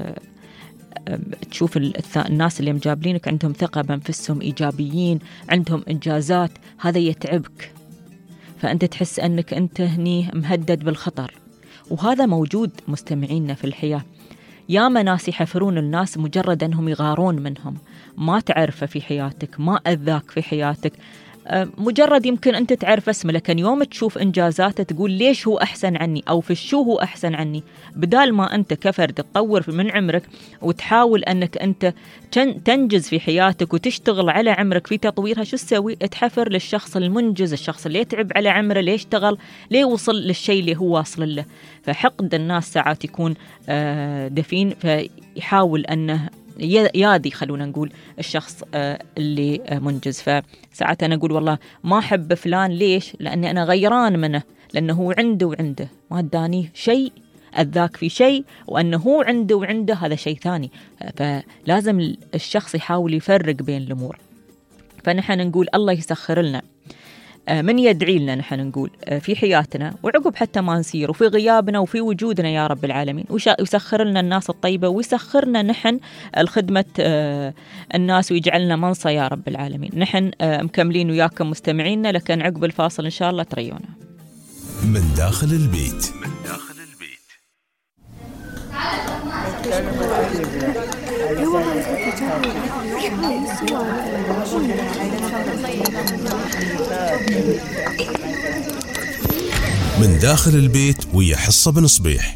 تشوف الناس اللي مجابلينك عندهم ثقة بأنفسهم، إيجابيين، عندهم إنجازات، هذا يتعبك، فأنت تحس أنك أنت هني مهدد بالخطر. وهذا موجود مستمعينا في الحياة. ياما ناس يحفرون الناس مجرد أنهم يغارون منهم، ما تعرفه في حياتك، ما أذاك في حياتك، مجرد يمكن أنت تعرف اسمه، لكن يوم تشوف إنجازاته تقول ليش هو أحسن عني أو في الشو هو أحسن عني. بدال ما أنت كفرد تطور من عمرك وتحاول أنك أنت تنجز في حياتك وتشتغل على عمرك في تطويرها، شو تسوي؟ تحفر للشخص المنجز، الشخص اللي يتعب على عمره، ليه يشتغل، ليه وصل للشيء اللي هو واصل له. فحقد الناس ساعات يكون دفين، فيحاول أنه يادي خلونا نقول الشخص اللي منجز. فساعات أنا أقول والله ما أحب فلان، ليش؟ لأني أنا غيران منه، لأنه هو عنده وعنده، ما اداني شيء، أذاك في شيء، وأنه هو عنده وعنده هذا شيء ثاني. فلازم الشخص يحاول يفرق بين الأمور. فنحن نقول الله يسخر لنا من يدعي لنا، نحن نقول في حياتنا وعقب حتى ما نسير، وفي غيابنا وفي وجودنا يا رب العالمين، ويسخر لنا الناس الطيبة، ويسخرنا نحن الخدمة الناس، ويجعلنا منصة يا رب العالمين. نحن مكملين وياكم مستمعينا، لكن عقب الفاصل إن شاء الله تريونا. من داخل البيت. من داخل البيت ويا حصة بن صبيح.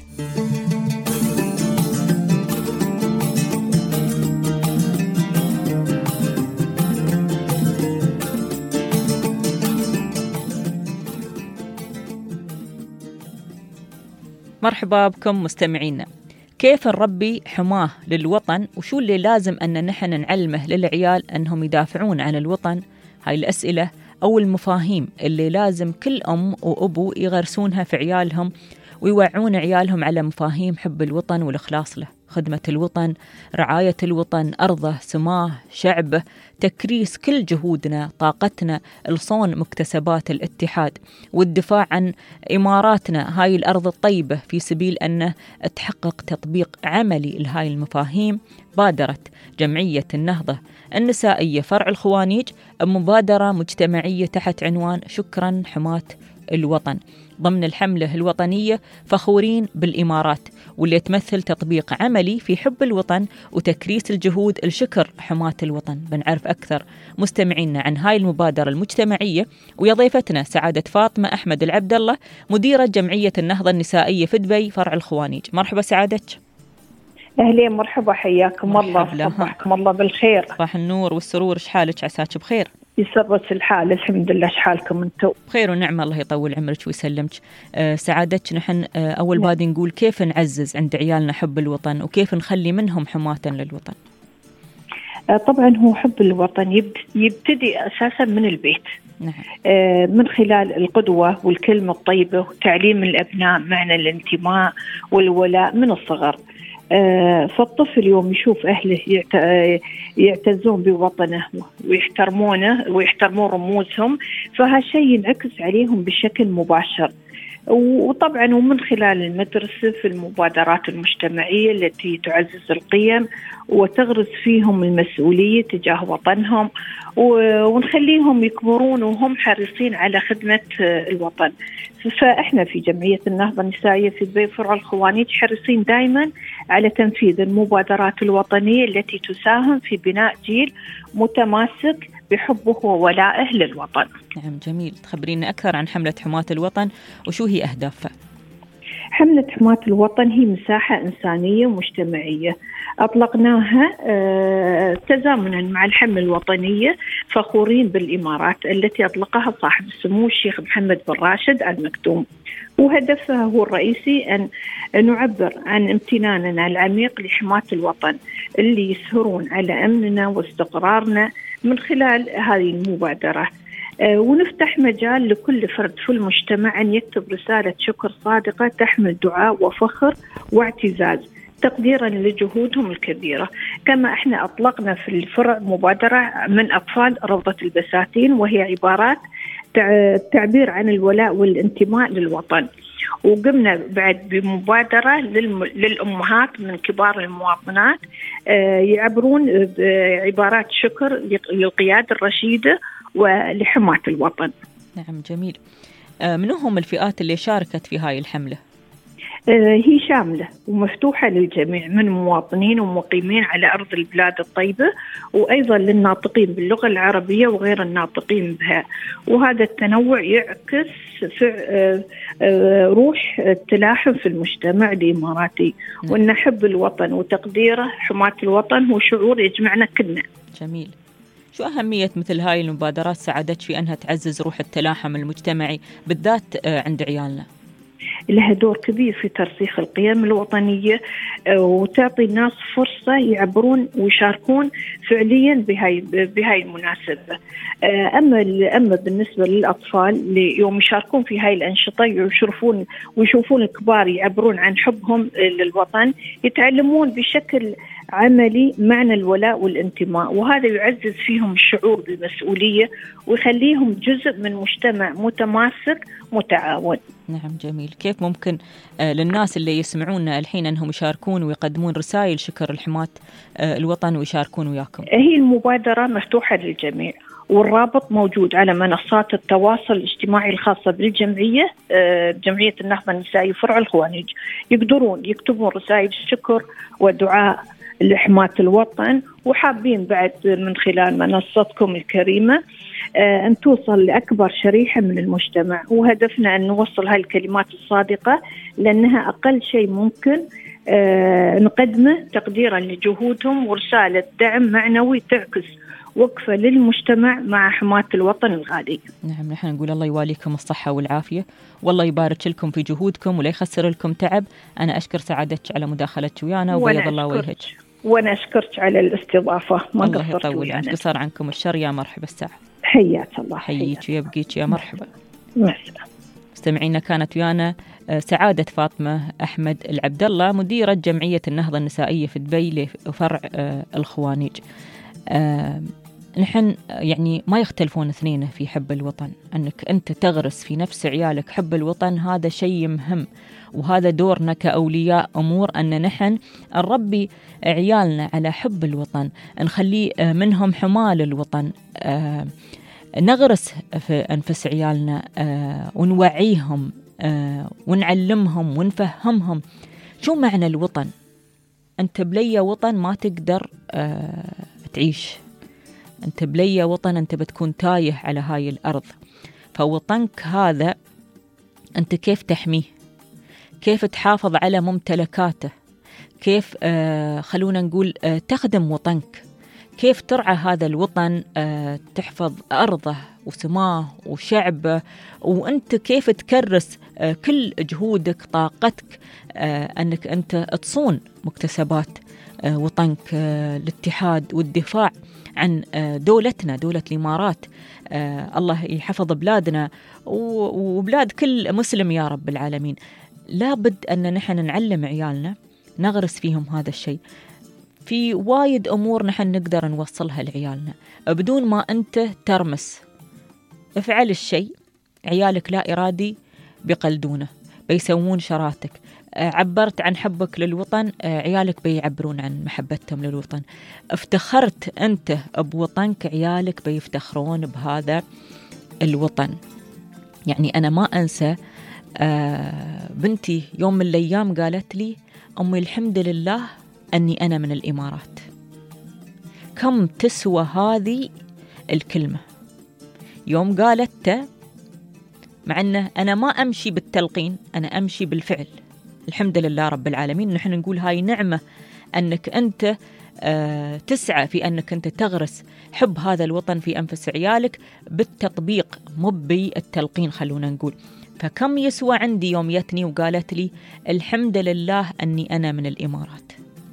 مرحبا بكم مستمعينا. كيف نربي حماه للوطن، وشو اللي لازم أن نحن نعلمه للعيال أنهم يدافعون عن الوطن؟ هاي الأسئلة أو المفاهيم اللي لازم كل أم وأبو يغرسونها في عيالهم، ويوعون عيالهم على مفاهيم حب الوطن والإخلاص له، خدمة الوطن، رعاية الوطن، أرضه، سماه، شعبه، تكريس كل جهودنا، طاقتنا لصون مكتسبات الاتحاد، والدفاع عن إماراتنا هاي الأرض الطيبة في سبيل أن تحقق تطبيق عملي لهاي المفاهيم. بادرت جمعية النهضة النسائية فرع الخوانيج مبادرة مجتمعية تحت عنوان شكرا حماة الوطن، ضمن الحملة الوطنية فخورين بالإمارات، واللي تمثل تطبيق عملي في حب الوطن وتكريس الجهود لشكر حماة الوطن. بنعرف أكثر مستمعينا عن هاي المبادرة المجتمعية، ويا ضيفتنا سعادة فاطمة أحمد العبد الله، مديرة جمعية النهضة النسائية في دبي فرع الخوانيج. مرحبا سعادتك. أهلين، مرحبا، حياكم الله، صبحكم الله بالخير. صباح النور والسرور، إيش حالك؟ عساك بخير؟ يسرت الحال الحمد لله. إيش حالكم أنتم؟ بخير ونعمة، الله يطول عمرك ويسلمك. سعادتك، نحن أول بادي نقول كيف نعزز عند عيالنا حب الوطن، وكيف نخلي منهم حماة للوطن؟ طبعا هو حب الوطن يبتدي أساسا من البيت. نعم. من خلال القدوة والكلمة الطيبة وتعليم الأبناء معنى الانتماء والولاء من الصغر. فالطفل يوم يشوف أهله يعتزون بوطنه ويحترمونه ويحترمون رموزهم، فهالشيء ينعكس عليهم بشكل مباشر. وطبعا ومن خلال المدرسة في المبادرات المجتمعية التي تعزز القيم وتغرس فيهم المسؤولية تجاه وطنهم، ونخليهم يكبرون وهم حريصين على خدمة الوطن. فإحنا في جمعية النهضة النسائية في دبي فرع الخوانيج حريصين دائما على تنفيذ المبادرات الوطنية التي تساهم في بناء جيل متماسك بحبه وولائه للوطن. نعم، جميل. تخبرينا أكثر عن حملة حماة الوطن وشو هي أهدافها؟ حملة حماة الوطن هي مساحة إنسانية مجتمعية أطلقناها تزامنا مع الحملة الوطنية فخورين بالإمارات التي أطلقها صاحب السمو الشيخ محمد بن راشد آل مكتوم. وهدفها هو الرئيسي أن نعبر عن امتناننا العميق لحماة الوطن اللي يسهرون على أمننا واستقرارنا من خلال هذه المبادرة، ونفتح مجال لكل فرد في المجتمع أن يكتب رسالة شكر صادقة تحمل دعاء وفخر واعتزاز تقديرا لجهودهم الكبيرة. كما احنا أطلقنا في الفرع مبادرة من أطفال روضة البساتين، وهي عبارات تعبير عن الولاء والانتماء للوطن. وقمنا بعد بمبادرة للأمهات من كبار المواطنات يعبرون بعبارات شكر للقيادة الرشيدة ولحماة الوطن. نعم، جميل. من هم الفئات اللي شاركت في هاي الحملة؟ هي شاملة ومفتوحة للجميع من مواطنين ومقيمين على أرض البلاد الطيبة، وأيضا للناطقين باللغة العربية وغير الناطقين بها. وهذا التنوع يعكس روح التلاحم في المجتمع الإماراتي، وأن حب الوطن وتقديره حماة الوطن هو شعور يجمعنا كلنا. جميل. شو أهمية مثل هاي المبادرات ساعدت في أنها تعزز روح التلاحم المجتمعي بالذات عند عيالنا؟ لها دور كبير في ترسيخ القيم الوطنية، وتعطي الناس فرصة يعبرون ويشاركون فعليا بهاي المناسبة. أما بالنسبة للأطفال يوم يشاركون في هاي الأنشطة ويشوفون الكبار يعبرون عن حبهم للوطن، يتعلمون بشكل عملي معنى الولاء والانتماء، وهذا يعزز فيهم الشعور بالمسؤولية ويخليهم جزء من مجتمع متماسك متعاون. نعم جميل. كيف ممكن للناس اللي يسمعونا الحين أنهم يشاركون ويقدمون رسائل شكر لحماة الوطن ويشاركون وياكم؟ هي المبادرة مفتوحة للجميع، والرابط موجود على منصات التواصل الاجتماعي الخاصة بالجمعية، جمعية النهضة النسائية فرع الخوانيج. يقدرون يكتبون رسائل شكر ودعاء لحماة الوطن، وحابين بعد من خلال منصتكم الكريمة أن توصل لأكبر شريحة من المجتمع. وهدفنا أن نوصل هاي الكلمات الصادقة، لأنها أقل شيء ممكن نقدمه تقديرا لجهودهم، ورسالة دعم معنوي تعكس وقفة للمجتمع مع حماة الوطن الغالي. نعم، نحن نقول الله يواليكم الصحة والعافية، والله يبارك لكم في جهودكم ولا يخسر لكم تعب. أنا أشكر سعادتك على مداخلتك ويانا، وبيض الله وجهك. وأنا أشكرك على الاستضافة، ما الله قصرت يطول ويانا. قصر عنكم الشر. يا مرحبا الساعة. حياك الله. حييك ويبقيك يا مرحبا. مثلا مستمعينا، كانت ويانا سعادة فاطمة أحمد العبد الله، مديرة جمعية النهضة النسائية في دبي لفرع الخوانيج. نحن يعني ما يختلفون اثنين في حب الوطن. أنك أنت تغرس في نفس عيالك حب الوطن، هذا شيء مهم، وهذا دورنا كأولياء أمور، أن نحن نربي عيالنا على حب الوطن، نخلي منهم حماة للوطن، نغرس في أنفس عيالنا ونوعيهم ونعلمهم ونفهمهم شو معنى الوطن. أنت بلي وطن ما تقدر تعيش، أنت بلي وطن أنت بتكون تايه على هاي الأرض. فوطنك هذا أنت كيف تحميه، كيف تحافظ على ممتلكاته، كيف خلونا نقول تخدم وطنك، كيف ترعى هذا الوطن، تحفظ أرضه وسماه وشعبه، وأنت كيف تكرس كل جهودك طاقتك أنك أنت تصون مكتسبات وطنك، الاتحاد والدفاع عن دولتنا دولة الإمارات. الله يحفظ بلادنا وبلاد كل مسلم يا رب العالمين. لابد أن نحن نعلم عيالنا، نغرس فيهم هذا الشيء. في وايد أمور نحن نقدر نوصلها لعيالنا بدون ما أنت ترمس. افعل الشيء، عيالك لا إرادي بيقلدونه، بيسوون شراتك. عبرت عن حبك للوطن، عيالك بيعبرون عن محبتهم للوطن. افتخرت أنت بوطنك، عيالك بيفتخرون بهذا الوطن. يعني أنا ما أنسى بنتي يوم من الأيام قالت لي: أمي الحمد لله أني أنا من الإمارات. كم تسوى هذه الكلمة يوم قالت، مع أنه أنا ما أمشي بالتلقين، أنا أمشي بالفعل. الحمد لله رب العالمين. نحن نقول هاي نعمة أنك أنت تسعى في أنك أنت تغرس حب هذا الوطن في أنفس عيالك بالتطبيق، مو بالتلقين خلونا نقول. فكم يسوى عندي يوم يتني وقالت لي الحمد لله أني أنا من الإمارات.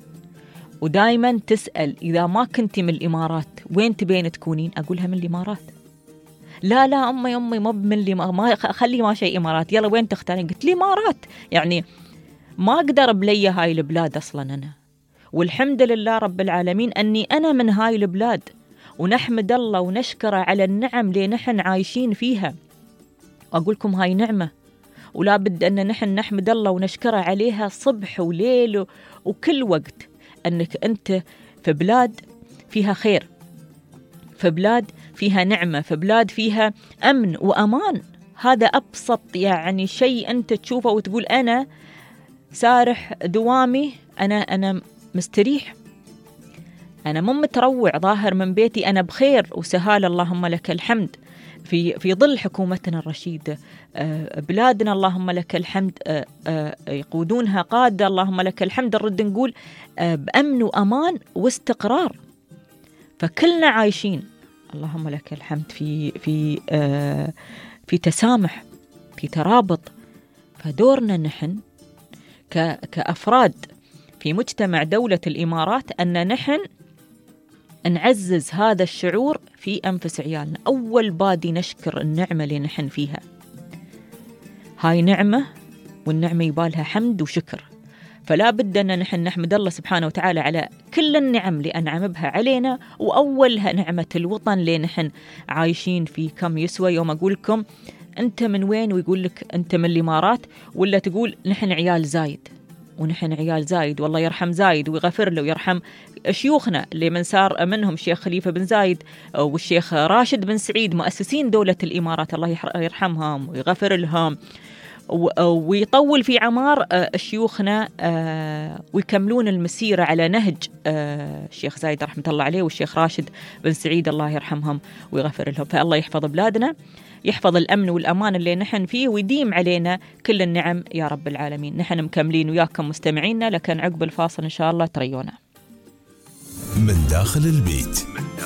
ودائما تسأل إذا ما كنتي من الإمارات وين تبين تكونين؟ أقولها من الإمارات. لا أمي ما من الإمارات، ما خلي ما شيء إمارات، يلا وين تختارين؟ قلت لي إمارات. يعني ما أقدر بلي هاي البلاد أصلا أنا، والحمد لله رب العالمين أني أنا من هاي البلاد، ونحمد الله ونشكره على النعم اللي نحن عايشين فيها. أقولكم هاي نعمة، ولا بد أن نحن نحمد الله ونشكره عليها صبح وليل وكل وقت، أنك أنت في بلاد فيها خير، في بلاد فيها نعمة، في بلاد فيها أمن وأمان. هذا أبسط يعني شيء أنت تشوفه وتقول أنا سارح دوامي، أنا مستريح، أنا مو متروع، ظاهر من بيتي أنا بخير وسهال، اللهم لك الحمد، في ظل حكومتنا الرشيدة، بلادنا اللهم لك الحمد، يقودونها قادة اللهم لك الحمد، نرد نقول بأمن وأمان واستقرار، فكلنا عايشين اللهم لك الحمد في تسامح، في ترابط. فدورنا نحن كأفراد في مجتمع دولة الإمارات أن نحن نعزز هذا الشعور في أنفس عيالنا. أول بادي نشكر النعمة اللي نحن فيها، هاي نعمة، والنعمة يبالها حمد وشكر، فلا بد أن نحن نحمد الله سبحانه وتعالى على كل النعم اللي أنعم بها علينا، وأولها نعمة الوطن اللي نحن عايشين فيه. كم يسوى يوم أقول لكم أنت من وين ويقول لك أنت من الإمارات، ولا تقول نحن عيال زايد، ونحن عيال زايد والله يرحم زايد ويغفر له ويرحم شيوخنا اللي من سار منهم الشيخ خليفة بن زايد والشيخ راشد بن سعيد مؤسسين دولة الإمارات، الله يرحمهم ويغفر لهم ويطول في عمار شيوخنا ويكملون المسيرة على نهج الشيخ زايد رحمة الله عليه والشيخ راشد بن سعيد الله يرحمهم ويغفر لهم. فالله يحفظ بلادنا، يحفظ الأمن والأمان اللي نحن فيه، ويديم علينا كل النعم يا رب العالمين. نحن مكملين وياكم مستمعينا، لكن عقب الفاصل إن شاء الله تريونا. من داخل البيت،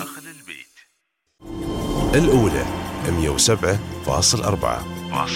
الأولى 107.4.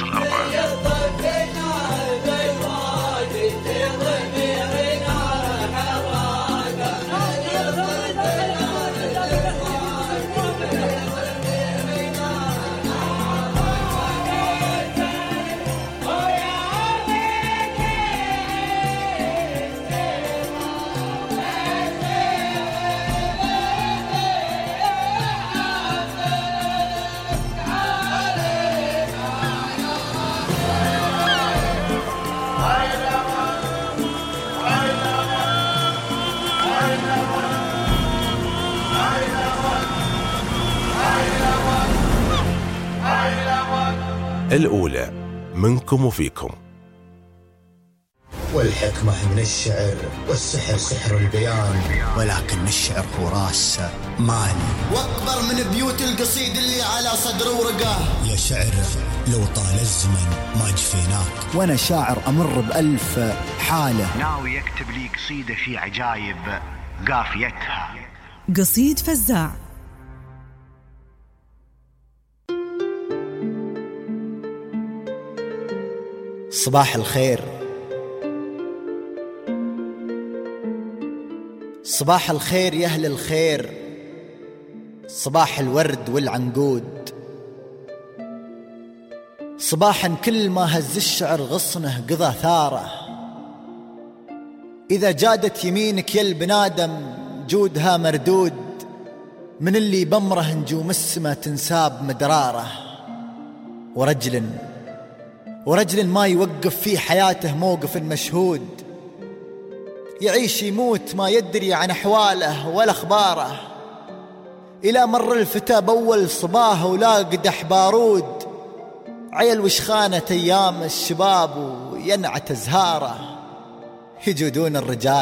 الأولى منكم وفيكم. والحكمة من الشعر، والسحر سحر البيان، ولكن الشعر هو راس مالي. واكبر من بيوت القصيد اللي على صدر ورقاه. يا شعر لو طال الزمن ما جفيناك، وانا شاعر امر بألف حالة. ناوي يكتب لي قصيدة في عجايب قافيتها. قصيد فزاع. صباح الخير، صباح الخير يا أهل الخير، صباح الورد والعنقود، صباحا كل ما هز الشعر غصنه قضى ثاره. إذا جادت يمينك يا البنادم جودها مردود، من اللي بمره نجوم السما تنساب مدراره. ورجل ما يوقف في حياته موقف مشهود، يعيش يموت ما يدري عن أحواله ولا أخباره. إلى مر الفتى بأول صباه ولا قدح بارود، عيل وشخانة أيام الشباب وينعت أزهاره. يجودون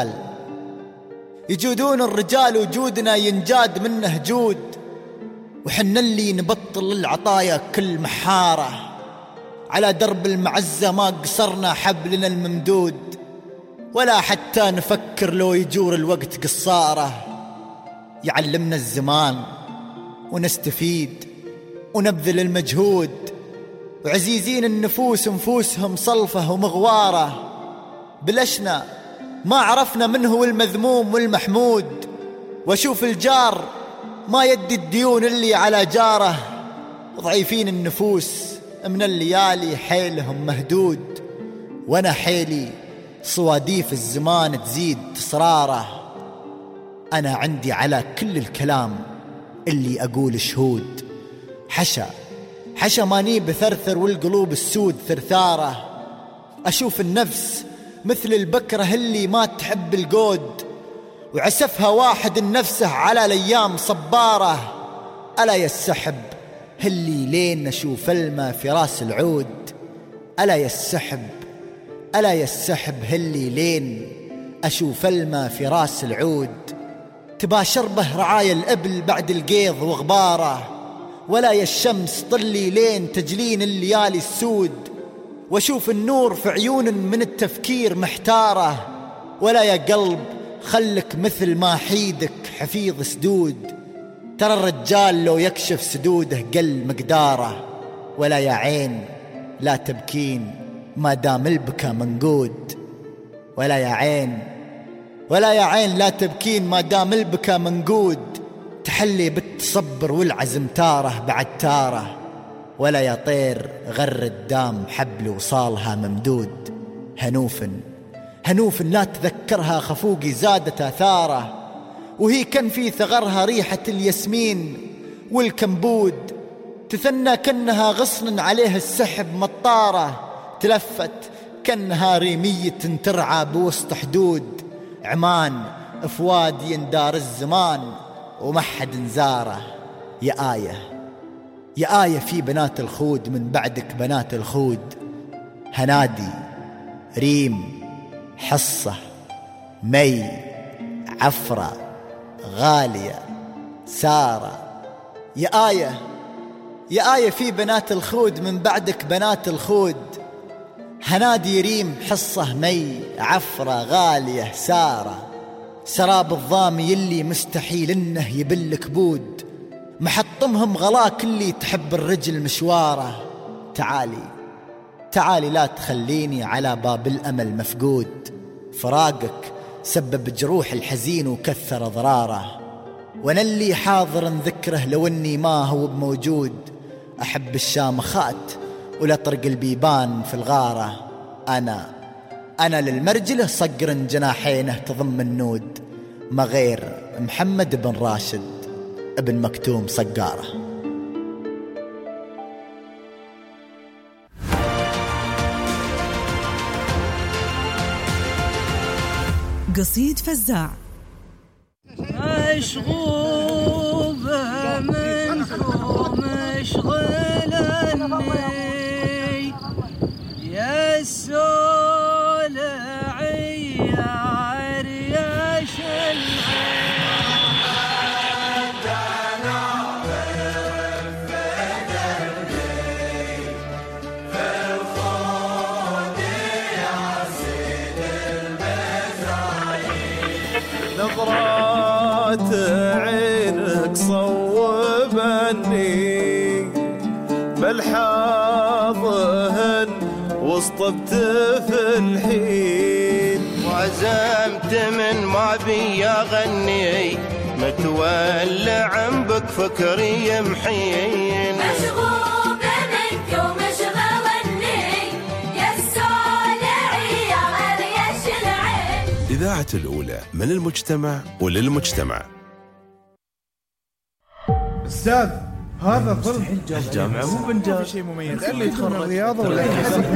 الرجال وجودنا ينجاد منه جود، وحنا اللي نبطل العطايا كل محارة. على درب المعزة ما قصرنا حبلنا الممدود، ولا حتى نفكر لو يجور الوقت قصاره. يعلمنا الزمان ونستفيد ونبذل المجهود، وعزيزين النفوس نفوسهم صلفة ومغوارة. بلشنا ما عرفنا من هو المذموم والمحمود، واشوف الجار ما يدي الديون اللي على جاره. وضعيفين النفوس من الليالي حيلهم مهدود، وانا حيلي صواديف الزمان تزيد تصراره. انا عندي على كل الكلام اللي اقول شهود، حشا ماني بثرثر والقلوب السود ثرثاره. اشوف النفس مثل البكرة اللي ما تحب القود، وعسفها واحد النفسه على الايام صباره. الا يا السحب اللي لين نشوف الماء في راس العود، ألا يا السحب ألا يا السحب هلي لين أشوف الماء في راس العود، تباشر به رعايا الإبل بعد القيض وغباره، ولا يا الشمس طلي لين تجلين الليالي السود، واشوف النور في عيون من التفكير محتاره، ولا يا قلب خلك مثل ما حيدك حفيظ سدود، ترى الرجال لو يكشف سدوده قل مقداره، ولا يا عين لا تبكين ما دام البكا منقود، ولا يا عين لا تبكين ما دام البكا منقود، تحلي بالتصبر والعزم تاره بعد تاره، ولا يا طير غر الدام حبل وصالها ممدود، هنوف لا تذكرها خفوقي زادت آثاره، وهي كان في ثغرها ريحة الياسمين والكمبود، تثنى كأنها غصن عليه السحب مطارة، تلفت كأنها ريمية ترعى بوسط حدود، عمان أفواد يندار الزمان ومحد نزاره. يا آية في بنات الخود من بعدك بنات الخود، هنادي ريم حصة مي عفرة غالية سارة. يا آية في بنات الخود من بعدك بنات الخود، هنادي ريم حصة مي عفرة غالية سارة، سراب الضامي اللي مستحيل انه يبل كبود، محطمهم غلاك اللي تحب الرجل مشواره، تعالي لا تخليني على باب الأمل مفقود، فراقك سبب جروح الحزين وكثر ضراره، وانا اللي حاضر ذكره لو اني ما هو بموجود، احب الشامخات ولا طرق البيبان في الغاره، انا للمرجله صقر جناحينه تضم النود، ما غير محمد بن راشد ابن مكتوم صقاره. قصيد فزاع. مشغوبة منكم مشغلني يا السولعي يا عرياش نظرات عينك صوبني بالحاضهن وسط بتفلحين، وعزمت من ما بي اغني متولع بك فكري يمحين. مشغوبة منك ومشغلني يا السولعي يا غريش العين. إذاعة الأولى من المجتمع وللمجتمع. أستاذ هذا ظل الجامعة مو بنجاز شيء مميز، اللي يدخل الرياضة ولا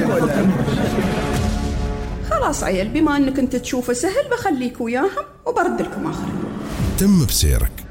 خلاص عيل، بما أنك أنت تشوفه سهل بخليك وياهم وبرد لكم آخر. تم بسيرك.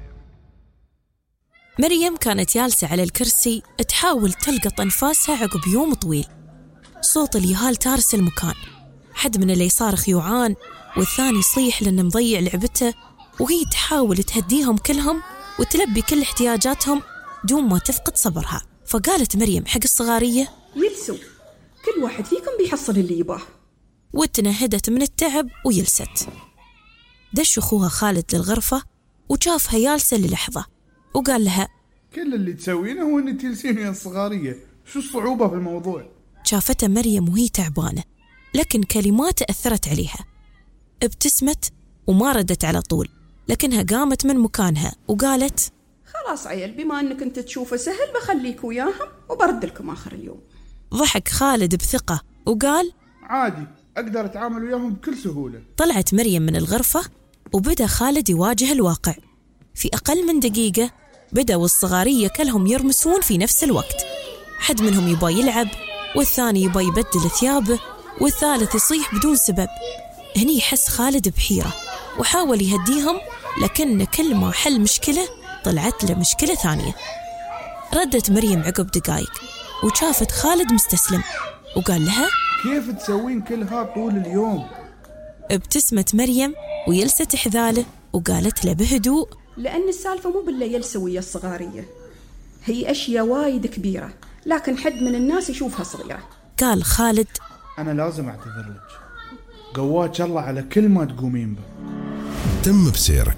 مريم كانت جالسة على الكرسي تحاول تلقط أنفاسها عقب يوم طويل. صوت اليهال تارس المكان، حد من اللي يصارخ يوعان والثاني يصيح لأنه مضيع لعبته، وهي تحاول تهديهم كلهم وتلبي كل احتياجاتهم دون ما تفقد صبرها. فقالت مريم حق الصغارية: يلسوا، كل واحد فيكم بيحصل اللي يباه. وتنهدت من التعب ويلست. دش أخوها خالد للغرفة وشافها جالسة للحظة وقال لها: كل اللي تسوينه هو انك تلسين يا الصغارية، شو الصعوبة في الموضوع؟ شافتها مريم وهي تعبانة، لكن كلمات أثرت عليها. ابتسمت وما ردت على طول، لكنها قامت من مكانها وقالت: خلاص عيل، بما أنك أنت تشوفه سهل بخليك وياهم وبرد لكم آخر اليوم. ضحك خالد بثقة وقال: عادي، أقدر أتعامل وياهم بكل سهولة. طلعت مريم من الغرفة وبدأ خالد يواجه الواقع. في أقل من دقيقة بدأوا الصغارية كلهم يرمسون في نفس الوقت، حد منهم يبغى يلعب والثاني يبغى يبدل ثيابه والثالث يصيح بدون سبب. هني حس خالد بحيرة وحاول يهديهم، لكن كل ما حل مشكلة طلعت له مشكلة ثانية. ردت مريم عقب دقايق وشافت خالد مستسلم وقال لها: كيف تسوين كلها طول اليوم؟ ابتسمت مريم ويلست حذاله وقالت له بهدوء: لأن السالفة مو بالليلسة ويا الصغارية، هي أشياء وايد كبيرة، لكن حد من الناس يشوفها صغيرة. قال خالد: أنا لازم أعتذر لك، قواك الله على كل ما تقومين به. تم بسيرك.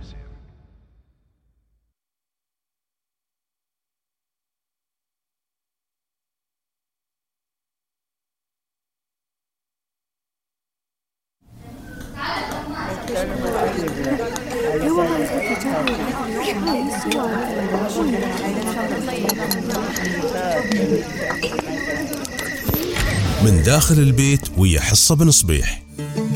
من داخل البيت ويا حصة بن صبيح.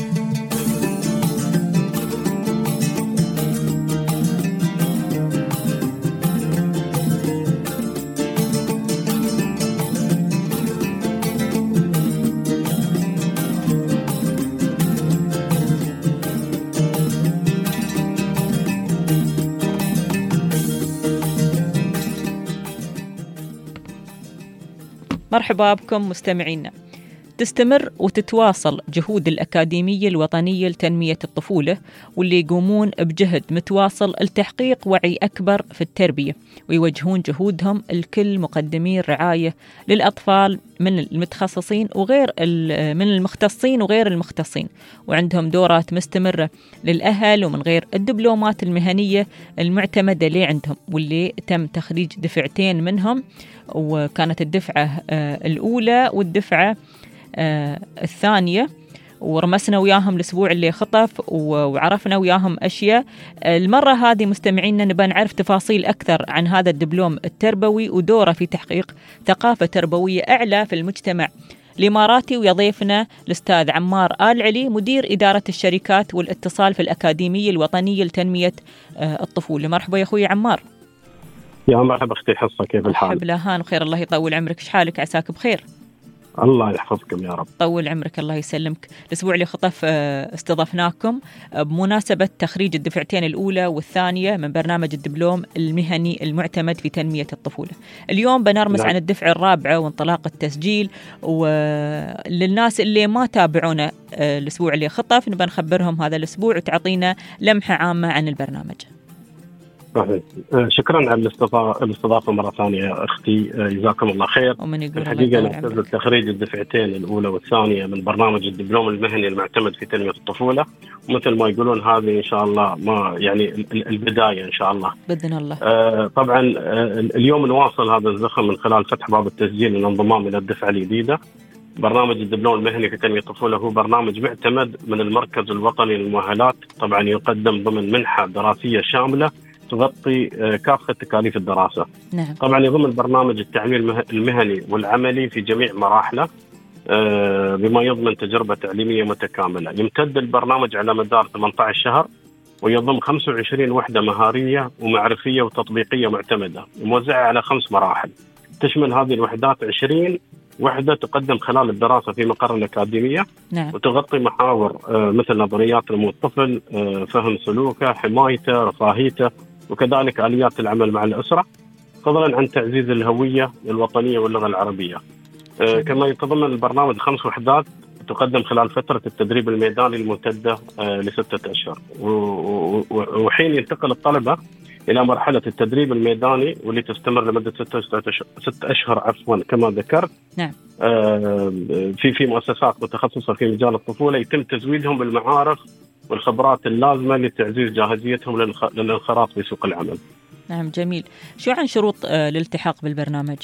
مرحبا بكم مستمعينا. تستمر وتتواصل جهود الأكاديمية الوطنية لتنمية الطفولة، واللي يقومون بجهد متواصل لتحقيق وعي أكبر في التربية، ويوجهون جهودهم الكل مقدمين رعاية للأطفال من المتخصصين من المختصين وغير المختصين، وعندهم دورات مستمرة للأهل ومن غير الدبلومات المهنية المعتمدة اللي عندهم، واللي تم تخريج دفعتين منهم، وكانت الدفعة الأولى والدفعة الثانية، ورمسنا وياهم الأسبوع اللي خطف وعرفنا وياهم أشياء. المرة هذه مستمعينا نبى نعرف تفاصيل أكثر عن هذا الدبلوم التربوي ودوره في تحقيق ثقافة تربوية أعلى في المجتمع الإماراتي. ويضيفنا الأستاذ عمار آل علي، مدير إدارة الشركات والاتصال في الأكاديمية الوطنية لتنمية الطفولة. مرحبا يا أخوي عمار. يا مرحبا أختي حصة، كيف الحال؟ مرحبا لهان وخير، الله يطول عمرك. إيش حالك؟ عساك بخير. الله يحفظكم يا رب. طول عمرك الله يسلمك. الأسبوع اللي خطف استضفناكم بمناسبة تخريج الدفعتين الأولى والثانية من برنامج الدبلوم المهني المعتمد في تنمية الطفولة. اليوم بنرمس عن الدفعة الرابعة وانطلاق التسجيل، وللناس اللي ما تابعونا الأسبوع اللي خطف نبى نخبرهم هذا الأسبوع وتعطينا لمحة عامة عن البرنامج. شكرا على الاستضافة مرة ثانية يا أختي، جزاكم الله خير. الحقيقة نعتبر تخريج الدفعتين الأولى والثانية من برنامج الدبلوم المهني المعتمد في تنمية الطفولة، ومثل ما يقولون هذه إن شاء الله ما يعني البداية إن شاء الله بإذن الله. طبعا اليوم نواصل هذا الزخم من خلال فتح باب التسجيل للانضمام إلى الدفعة الجديدة. برنامج الدبلوم المهني في تنمية الطفولة هو برنامج معتمد من المركز الوطني للمؤهلات، طبعا يقدم ضمن منحة دراسية شاملة تغطي كافة تكاليف الدراسة. نعم. طبعا يضم البرنامج التعليم المهني والعملي في جميع مراحله، بما يضمن تجربة تعليمية متكاملة. يمتد البرنامج على مدار 18 شهر، ويضم 25 وحدة مهارية ومعرفية وتطبيقية معتمدة موزعة على 5 مراحل. تشمل هذه الوحدات 20 وحدة تقدم خلال الدراسة في مقر الأكاديمية. نعم. وتغطي محاور مثل نظريات نمو الطفل، فهم سلوكه، حمايته، رفاهيته، وكذلك آليات العمل مع الأسرة، فضلا عن تعزيز الهوية الوطنية واللغة العربية. كما يتضمن البرنامج 5 وحدات تقدم خلال فترة التدريب الميداني الممتدة ل6 أشهر، وحين ينتقل الطلبة إلى مرحلة التدريب الميداني واللي تستمر لمدة 6 أشهر عفوا كما ذكرت. نعم. في مؤسسات متخصصة في مجال الطفولة يتم تزويدهم بالمعارف والخبرات اللازمة لتعزيز جاهزيتهم للانخراط في سوق العمل. نعم جميل. شو عن شروط الالتحاق بالبرنامج؟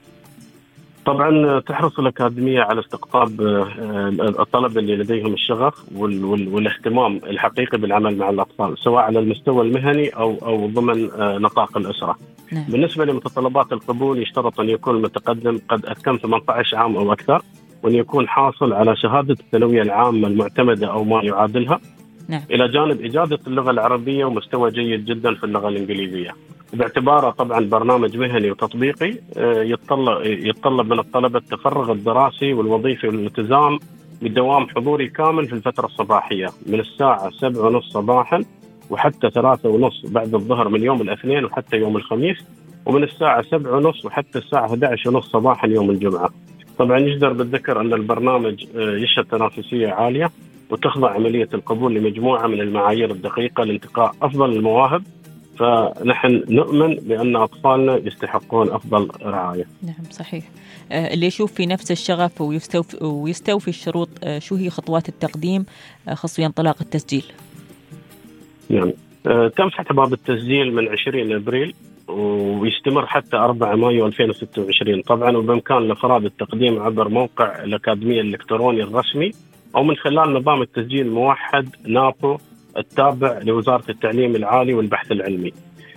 طبعا تحرص الأكاديمية على استقطاب الطلبة اللي لديهم الشغف والاهتمام الحقيقي بالعمل مع الأطفال، سواء على المستوى المهني أو ضمن نطاق الأسرة. نعم. بالنسبة لمتطلبات القبول يشترط أن يكون المتقدم قد أتم 18 عام أو أكثر، وأن يكون حاصل على شهادة الثانوية العامة المعتمدة أو ما يعادلها. نعم. إلى جانب إجادة اللغة العربية ومستوى جيد جدا في اللغة الإنجليزية. باعتباره طبعا برنامج مهني وتطبيقي يتطلب من الطلبة التفرغ الدراسي والوظيفي والالتزام بدوام حضوري كامل في الفترة الصباحية من الساعة 7:30 صباحا وحتى 3:30 بعد الظهر من يوم الاثنين وحتى يوم الخميس، ومن الساعة 7:30 وحتى الساعة 11:30 صباحا يوم الجمعة. طبعا يجدر بالذكر أن البرنامج يشهد تنافسية عالية، وتخضع عملية القبول لمجموعة من المعايير الدقيقة لانتقاء أفضل المواهب، فنحن نؤمن بأن أطفالنا يستحقون أفضل رعاية. نعم صحيح. اللي يشوف في نفس الشغف ويستوفي الشروط، شو هي خطوات التقديم خاصة انطلاق التسجيل؟ نعم، تم فتح باب التسجيل من 20 أبريل ويستمر حتى 4 مايو 2026. طبعا وبإمكان الأفراد التقديم عبر موقع الأكاديمية الإلكتروني الرسمي أو من خلال نظام التسجيل الموحد نابو التابع لوزارة التعليم العالي والبحث العلمي.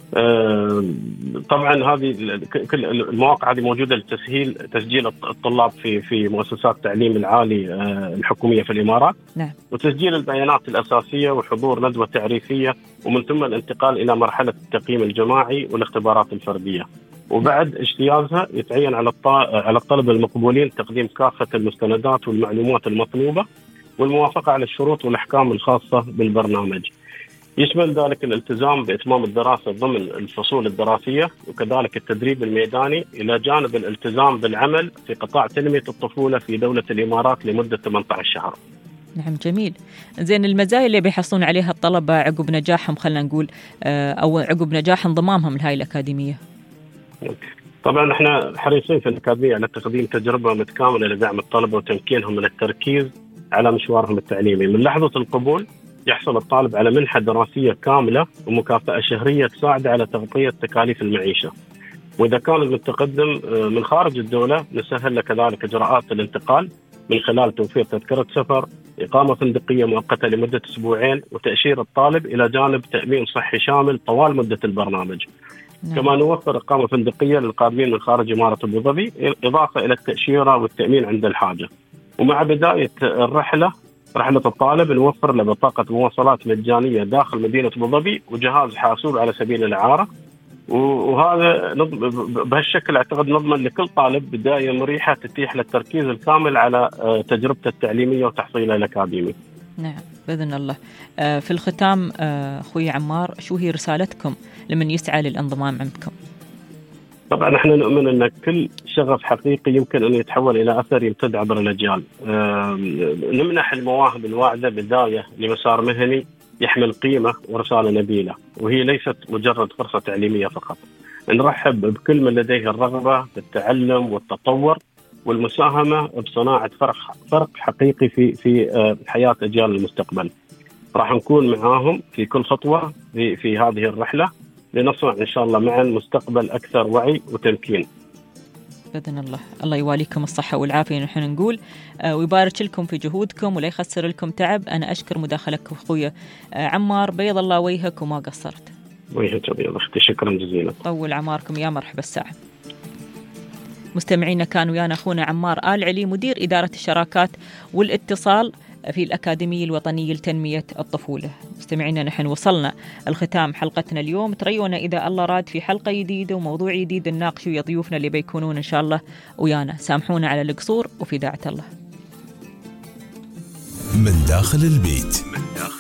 طبعا هذه كل المواقع هذه موجودة لتسهيل تسجيل الطلاب في مؤسسات التعليم العالي الحكومية في الإمارات. نعم. وتسجيل البيانات الأساسية وحضور ندوة تعريفية، ومن ثم الانتقال إلى مرحلة التقييم الجماعي والاختبارات الفردية. وبعد اجتيازها يتعين على الطلبة المقبولين تقديم كافة المستندات والمعلومات المطلوبة والموافقة على الشروط والأحكام الخاصة بالبرنامج. يشمل ذلك الالتزام بإتمام الدراسة ضمن الفصول الدراسية، وكذلك التدريب الميداني، إلى جانب الالتزام بالعمل في قطاع تنمية الطفولة في دولة الإمارات لمدة 18 شهر. نعم جميل. زين، المزايا اللي بيحصلون عليها الطلبة عقب نجاحهم، خلنا نقول أو عقب نجاح انضمامهم لهاي الأكاديمية. طبعا احنا حريصين في الأكاديمية على تقديم تجربة متكاملة لدعم الطلبة وتمكينهم من التركيز على مشوارهم التعليمي. من لحظة القبول يحصل الطالب على منحة دراسية كاملة ومكافأة شهرية تساعد على تغطية تكاليف المعيشة. وإذا كان المتقدم من خارج الدولة نسهل له كذلك إجراءات الانتقال من خلال توفير تذكرة سفر، إقامة فندقية مؤقتة لمدة 2 أسبوع، وتأشير الطالب، إلى جانب تأمين صحي شامل طوال مدة البرنامج. كما نوفر إقامة فندقية للقادمين من خارج إمارة أبو ظبي، إضافة إلى التأشيرة والتأمين عند الحاجة. ومع بداية رحلة الطالب نوفر له بطاقة مواصلات مجانية داخل مدينة أبو ظبي وجهاز حاسوب على سبيل الإعارة. وهذا بهالشكل أعتقد نضمن لكل طالب بداية مريحة تتيح للتركيز الكامل على تجربته التعليمية وتحصيله الأكاديمي. نعم بإذن الله. في الختام أخوي عمار، شو هي رسالتكم لمن يسعى للانضمام عندكم؟ طبعا احنا نؤمن ان كل شغف حقيقي يمكن ان يتحول الى اثر يمتد عبر الاجيال. نمنح المواهب الواعده بدايه لمسار مهني يحمل قيمه ورساله نبيله، وهي ليست مجرد فرصه تعليميه فقط. نرحب بكل من لديه الرغبه بالتعلم والتطور والمساهمه بصناعه فرق حقيقي في حياه اجيال المستقبل. راح نكون معاهم في كل خطوه في هذه الرحله لنصنع إن شاء الله معا مستقبل أكثر وعي وتمكين بإذن الله. الله يواليكم الصحة والعافية نحن نقول، ويبارك لكم في جهودكم ولا يخسر لكم تعب. أنا أشكر مداخلتك أخويا عمار، بيض الله وجهك وما قصرت. وجهك أبيض أختي، شكرا جزيلا. طول عماركم، يا مرحبا الساعة. مستمعينا كان ويانا أخونا عمار آل علي، مدير إدارة الشراكات والاتصال في الأكاديمية الوطنية لتنمية الطفولة. مستمعينا نحن وصلنا الختام حلقتنا اليوم. تريونا إذا الله راد في حلقة جديدة وموضوع جديد نناقشه ويا ضيوفنا اللي بيكونون إن شاء الله ويانا. سامحونا على القصور، وفي داعة الله. من داخل البيت.